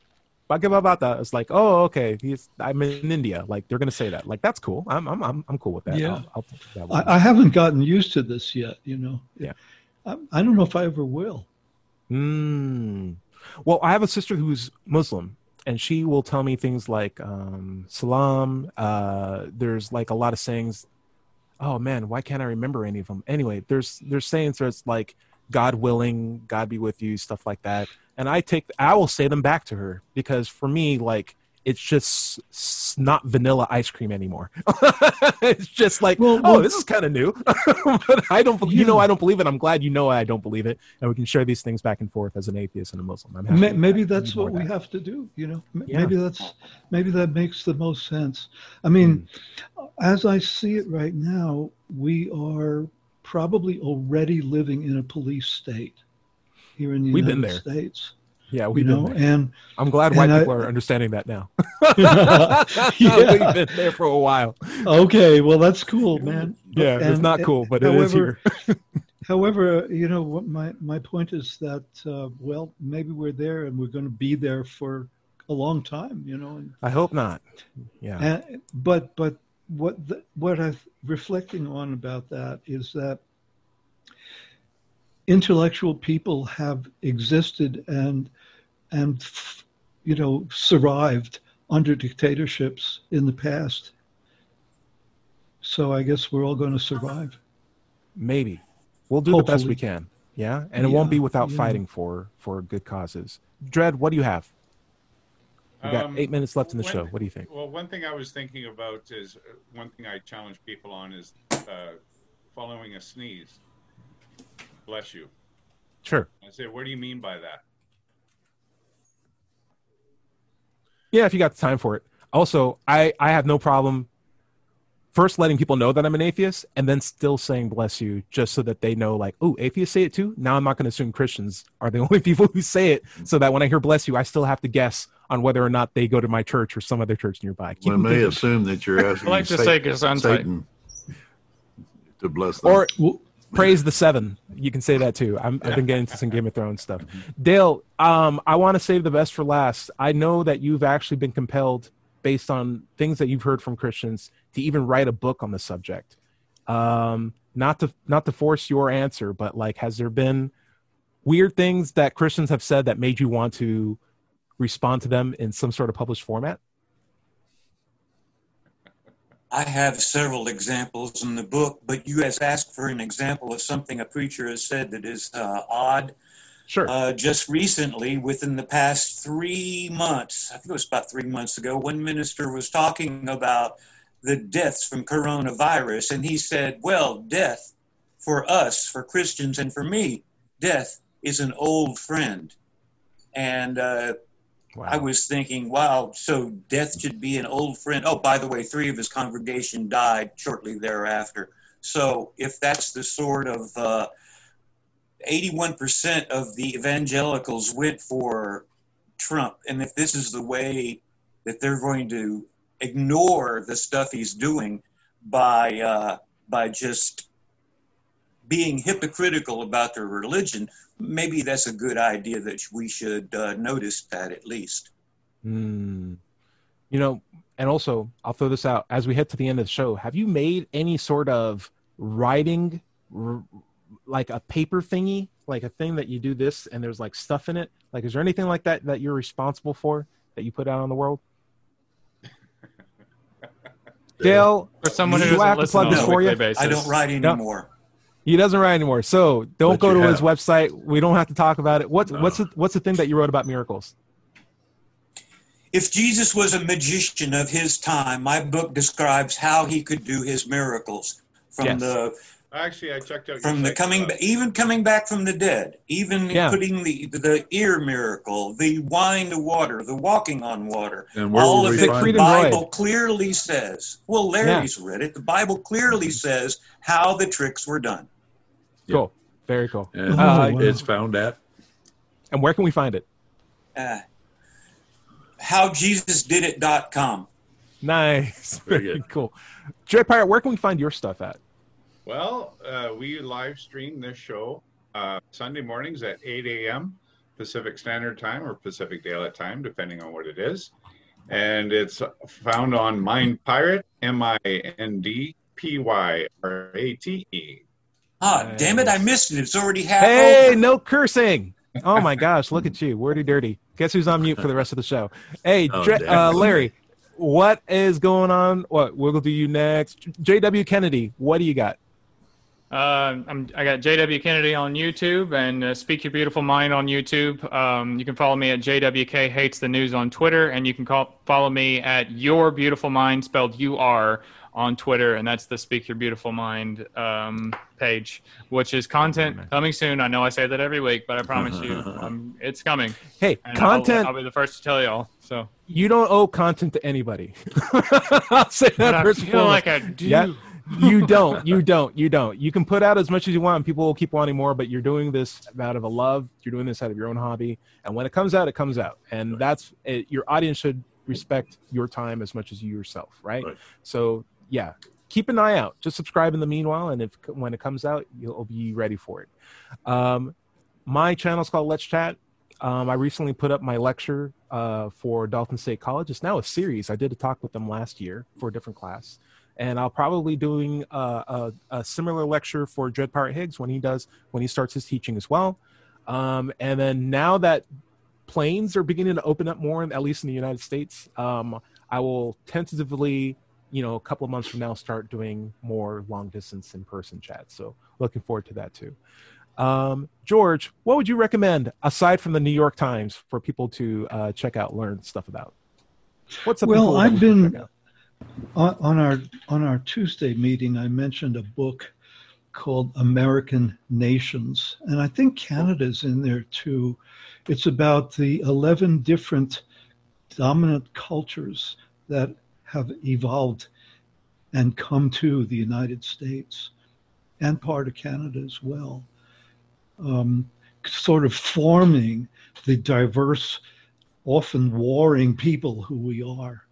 Bhagavata. It's like, oh, okay, he's I'm in India. Like they're gonna say that. Like that's cool. I'm I'm I'm, I'm cool with that. Yeah. I'll, I'll take that one. I, I haven't gotten used to this yet, you know. Yeah. I, I don't know if I ever will. Mm. Well, I have a sister who's Muslim, and she will tell me things like um, salam. Uh, there's like a lot of sayings. Oh man, why can't I remember any of them? Anyway, there's there's sayings that's like God willing, God be with you, stuff like that. And I take, I will say them back to her because for me, like, it's just s- not vanilla ice cream anymore. It's just like, Well, oh, well- this is kind of new. But I don't, you Yeah. know, I don't believe it. I'm glad you know I don't believe it. And we can share these things back and forth as an atheist and a Muslim. I'm happy May- with Maybe that. that's Need more what we of that. have to do, you know. M- Yeah. Maybe that's maybe that makes the most sense. I mean, as I see it right now, we are probably already living in a police state here in the We've been United there. States. Yeah, You we've know, been there. and I'm glad and white I- people are understanding that now. Yeah. We've been there for a while. okay, well that's cool, man. Yeah, it's And- not cool, but it is however, here. However, you know, what my, my point is that, uh, well, maybe we're there and we're going to be there for a long time, you know. And, I hope not. Yeah. and but but what the, what I'm reflecting on about that is that intellectual people have existed and and you know survived under dictatorships in the past. So I guess we're all going to survive. Maybe. We'll do the best we Hopefully. can. Yeah. And it won't be Yeah, without yeah. fighting for for good causes. Dread, what do you have? We got Um, eight minutes left in the when- show. What do you think? Well, one thing I was thinking about is uh, one thing I challenge people on is uh, following a sneeze. Bless you. Sure. I say, what do you mean by that? Yeah, if you got the time for it. Also, I, I have no problem first letting people know that I'm an atheist and then still saying bless you just so that they know like, oh, atheists say it too? Now I'm not going to assume Christians are the only people who say it so that when I hear bless you, I still have to guess on whether or not they go to my church or some other church nearby. Keep Well, I them may thinking. assume that you're asking I like to Satan, say Gesundheit. Satan to bless them. Or Well, praise the seven. You can say that too. I'm, I've been getting into some Game of Thrones stuff. Dale, um, I want to save the best for last. I know that you've actually been compelled, based on things that you've heard from Christians, to even write a book on the subject. Um, not to not to force your answer, but like, has there been weird things that Christians have said that made you want to respond to them in some sort of published format? I have several examples in the book, but you has asked for an example of something a preacher has said that is uh, odd. Sure. Uh, just recently, within the past three months, I think it was about three months ago, one minister was talking about the deaths from coronavirus, and he said, well, death for us, for Christians, and for me, death is an old friend. And uh, Wow. I was thinking, wow, so death should be an old friend. Oh, by the way, three of his congregation died shortly thereafter. So if that's the sort of uh, eighty-one percent of the evangelicals went for Trump, and if this is the way that they're going to ignore the stuff he's doing by uh, by just being hypocritical about their religion, maybe that's a good idea that we should uh, notice that at least. Mm. You know, and also, I'll throw this out as we head to the end of the show. Have you made any sort of writing, r- like a paper thingy, like a thing that you do this and there's like stuff in it? Like, is there anything like that that you're responsible for that you put out on the world? Dale, For someone who do I have doesn't to listen plug on this a for weekly you? basis. I don't write No. anymore. He doesn't write anymore, so don't But go you to his have. website. We don't have to talk about it. What's No. what's the, what's the thing that you wrote about miracles? If Jesus was a magician of his time, my book describes how he could do his miracles from Yes. the Actually, I checked out your from the site, coming, uh, even coming back from the dead, even Yeah. putting the the ear miracle, the wine to water, the walking on water. And where All will of we it, find the Siegfried it? and Roy. Bible clearly says. Well, Larry's read it. The Bible clearly says how the tricks were done. Yeah. Cool, very cool. And Uh, wow. it's found at And where can we find it? Uh, how jesus did it dot com. Nice, Very very good. cool. Dread Pirate, where can we find your stuff at? Well, uh, we live stream this show uh, Sunday mornings at eight a.m. Pacific Standard Time or Pacific Daylight Time, depending on what it is. And it's found on Mind Pirate, M I N D P Y R A T E. Ah, damn it, I missed it. It's already half Hey, over. no cursing. Oh my gosh, look at you. Wordy dirty. Guess who's on mute for the rest of the show? Hey, Oh, Dre- damn. uh, Larry, what is going on? What we'll do you next? J W Kennedy, what do you got? Uh, I'm, I got J W Kennedy on YouTube and uh, Speak Your Beautiful Mind on YouTube. Um, you can follow me at J W K Hates the News on Twitter, and you can call, follow me at Your Beautiful Mind, spelled U R, on Twitter, and that's the Speak Your Beautiful Mind um, page, which is content coming soon. I know I say that every week, but I promise you, um, it's coming. Hey, And content. I'll, I'll be the first to tell y'all. So You don't owe content to anybody. I'll say that but I first and feel foremost. like I do. Yeah, you don't. You don't. You don't. You can put out as much as you want, and people will keep wanting more. But you're doing this out of a love. You're doing this out of your own hobby, and when it comes out, it comes out, and that's it, your audience should respect your time as much as you yourself, right? Right. So yeah, keep an eye out. Just subscribe in the meanwhile, and if when it comes out, you'll be ready for it. Um, my channel's called Let's Chat. Um, I recently put up my lecture uh, for Dalton State College. It's now a series. I did a talk with them last year for a different class. And I'll probably doing a, a, a similar lecture for Dread Pirate Higgs when he does, when he starts his teaching as well. Um, and then now that planes are beginning to open up more, at least in the United States, um, I will tentatively, you know, a couple of months from now, start doing more long distance in-person chats. So looking forward to that too. Um, George, what would you recommend aside from the New York Times for people to uh, check out, learn stuff about? What's something Well, cool that I've we can check been out? on, on our on our Tuesday meeting. I mentioned a book called American Nations, and I think Canada's in there too. It's about the eleven different dominant cultures that have evolved and come to the United States and part of Canada as well. Um, sort of forming the diverse, often warring people who we are.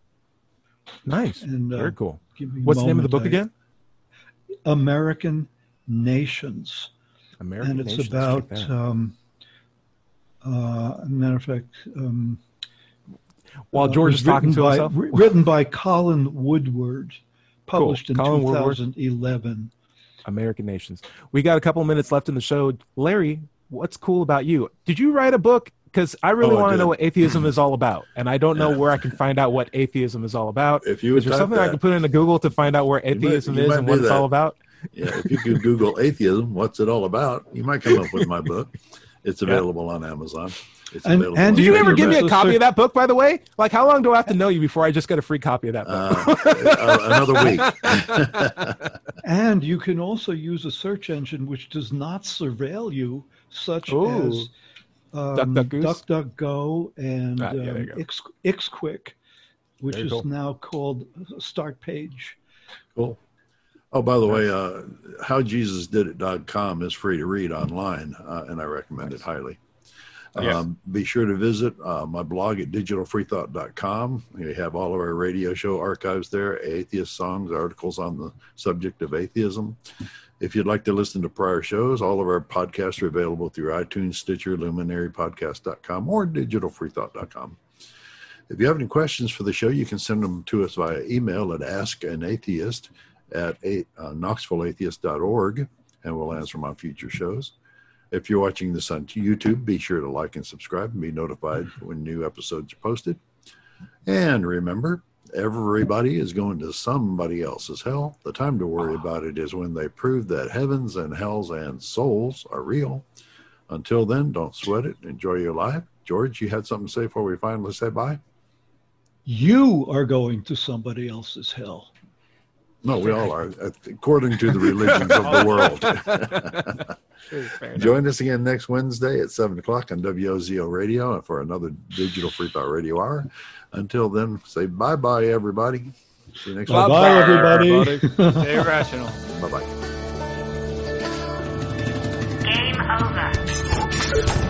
Nice. And, uh, Very cool. give me a What's the name of the book moment, I- again? American Nations. American and it's Nations. about, Check that. um, uh, a matter of fact, um, While uh, George was is talking written to by, himself. wri- written by Colin Woodward, published in Colin Woodward. two thousand eleven. American Nations. We got a couple of minutes left in the show. Larry, what's cool about you? Did you write a book? Because I really Oh, I want to know did. what atheism is all about, and I don't know Yeah. where I can find out what atheism is all about. If you would is there type something I that. can put into Google to find out where might- atheism you is might and do what it's that. all about? Yeah, if you could Google atheism, what's it all about? You might come up with my book. It's available on Amazon. It's And- available and on Did you ever Yeah, give me a but- copy of that book, by the way? Like, how long do I have to know you before I just get a free copy of that book? uh, uh, another week. And you can also use a search engine which does not surveil you, such Ooh. as um, DuckDuckGoose? DuckDuckGo and Ah, yeah, there um, you go. X, Xquick, which Very is cool. now called Start Page. Cool. Oh, by the way, uh, how jesus did it dot com is free to read online, uh, and I recommend it highly. Yes. Um, be sure to visit uh, my blog at digital free thought dot com. We have all of our radio show archives there, atheist songs, articles on the subject of atheism. If you'd like to listen to prior shows, all of our podcasts are available through iTunes, Stitcher, luminary podcast dot com, or digital free thought dot com. If you have any questions for the show, you can send them to us via email at askanatheist at uh, knoxville atheist dot org, and we'll answer them on future shows. If you're watching this on YouTube, be sure to like and subscribe and be notified when new episodes are posted. And remember, everybody is going to somebody else's hell. The time to worry about it is when they prove that heavens and hells and souls are real. Until then, don't sweat it. Enjoy your life. George, you had something to say before we finally say bye? You are going to somebody else's hell. No, we all are, according to the religions of the world. Fair enough. Join us again next Wednesday at seven o'clock on W O Z O Radio for another Digital Free Thought Radio Hour. Until then, say bye-bye, everybody. See you next Bye-bye. week. Bye, everybody. Stay rational. Bye-bye. Game over.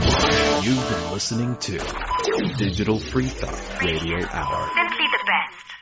You've been listening to Digital Free Thought Radio Hour. Simply the best.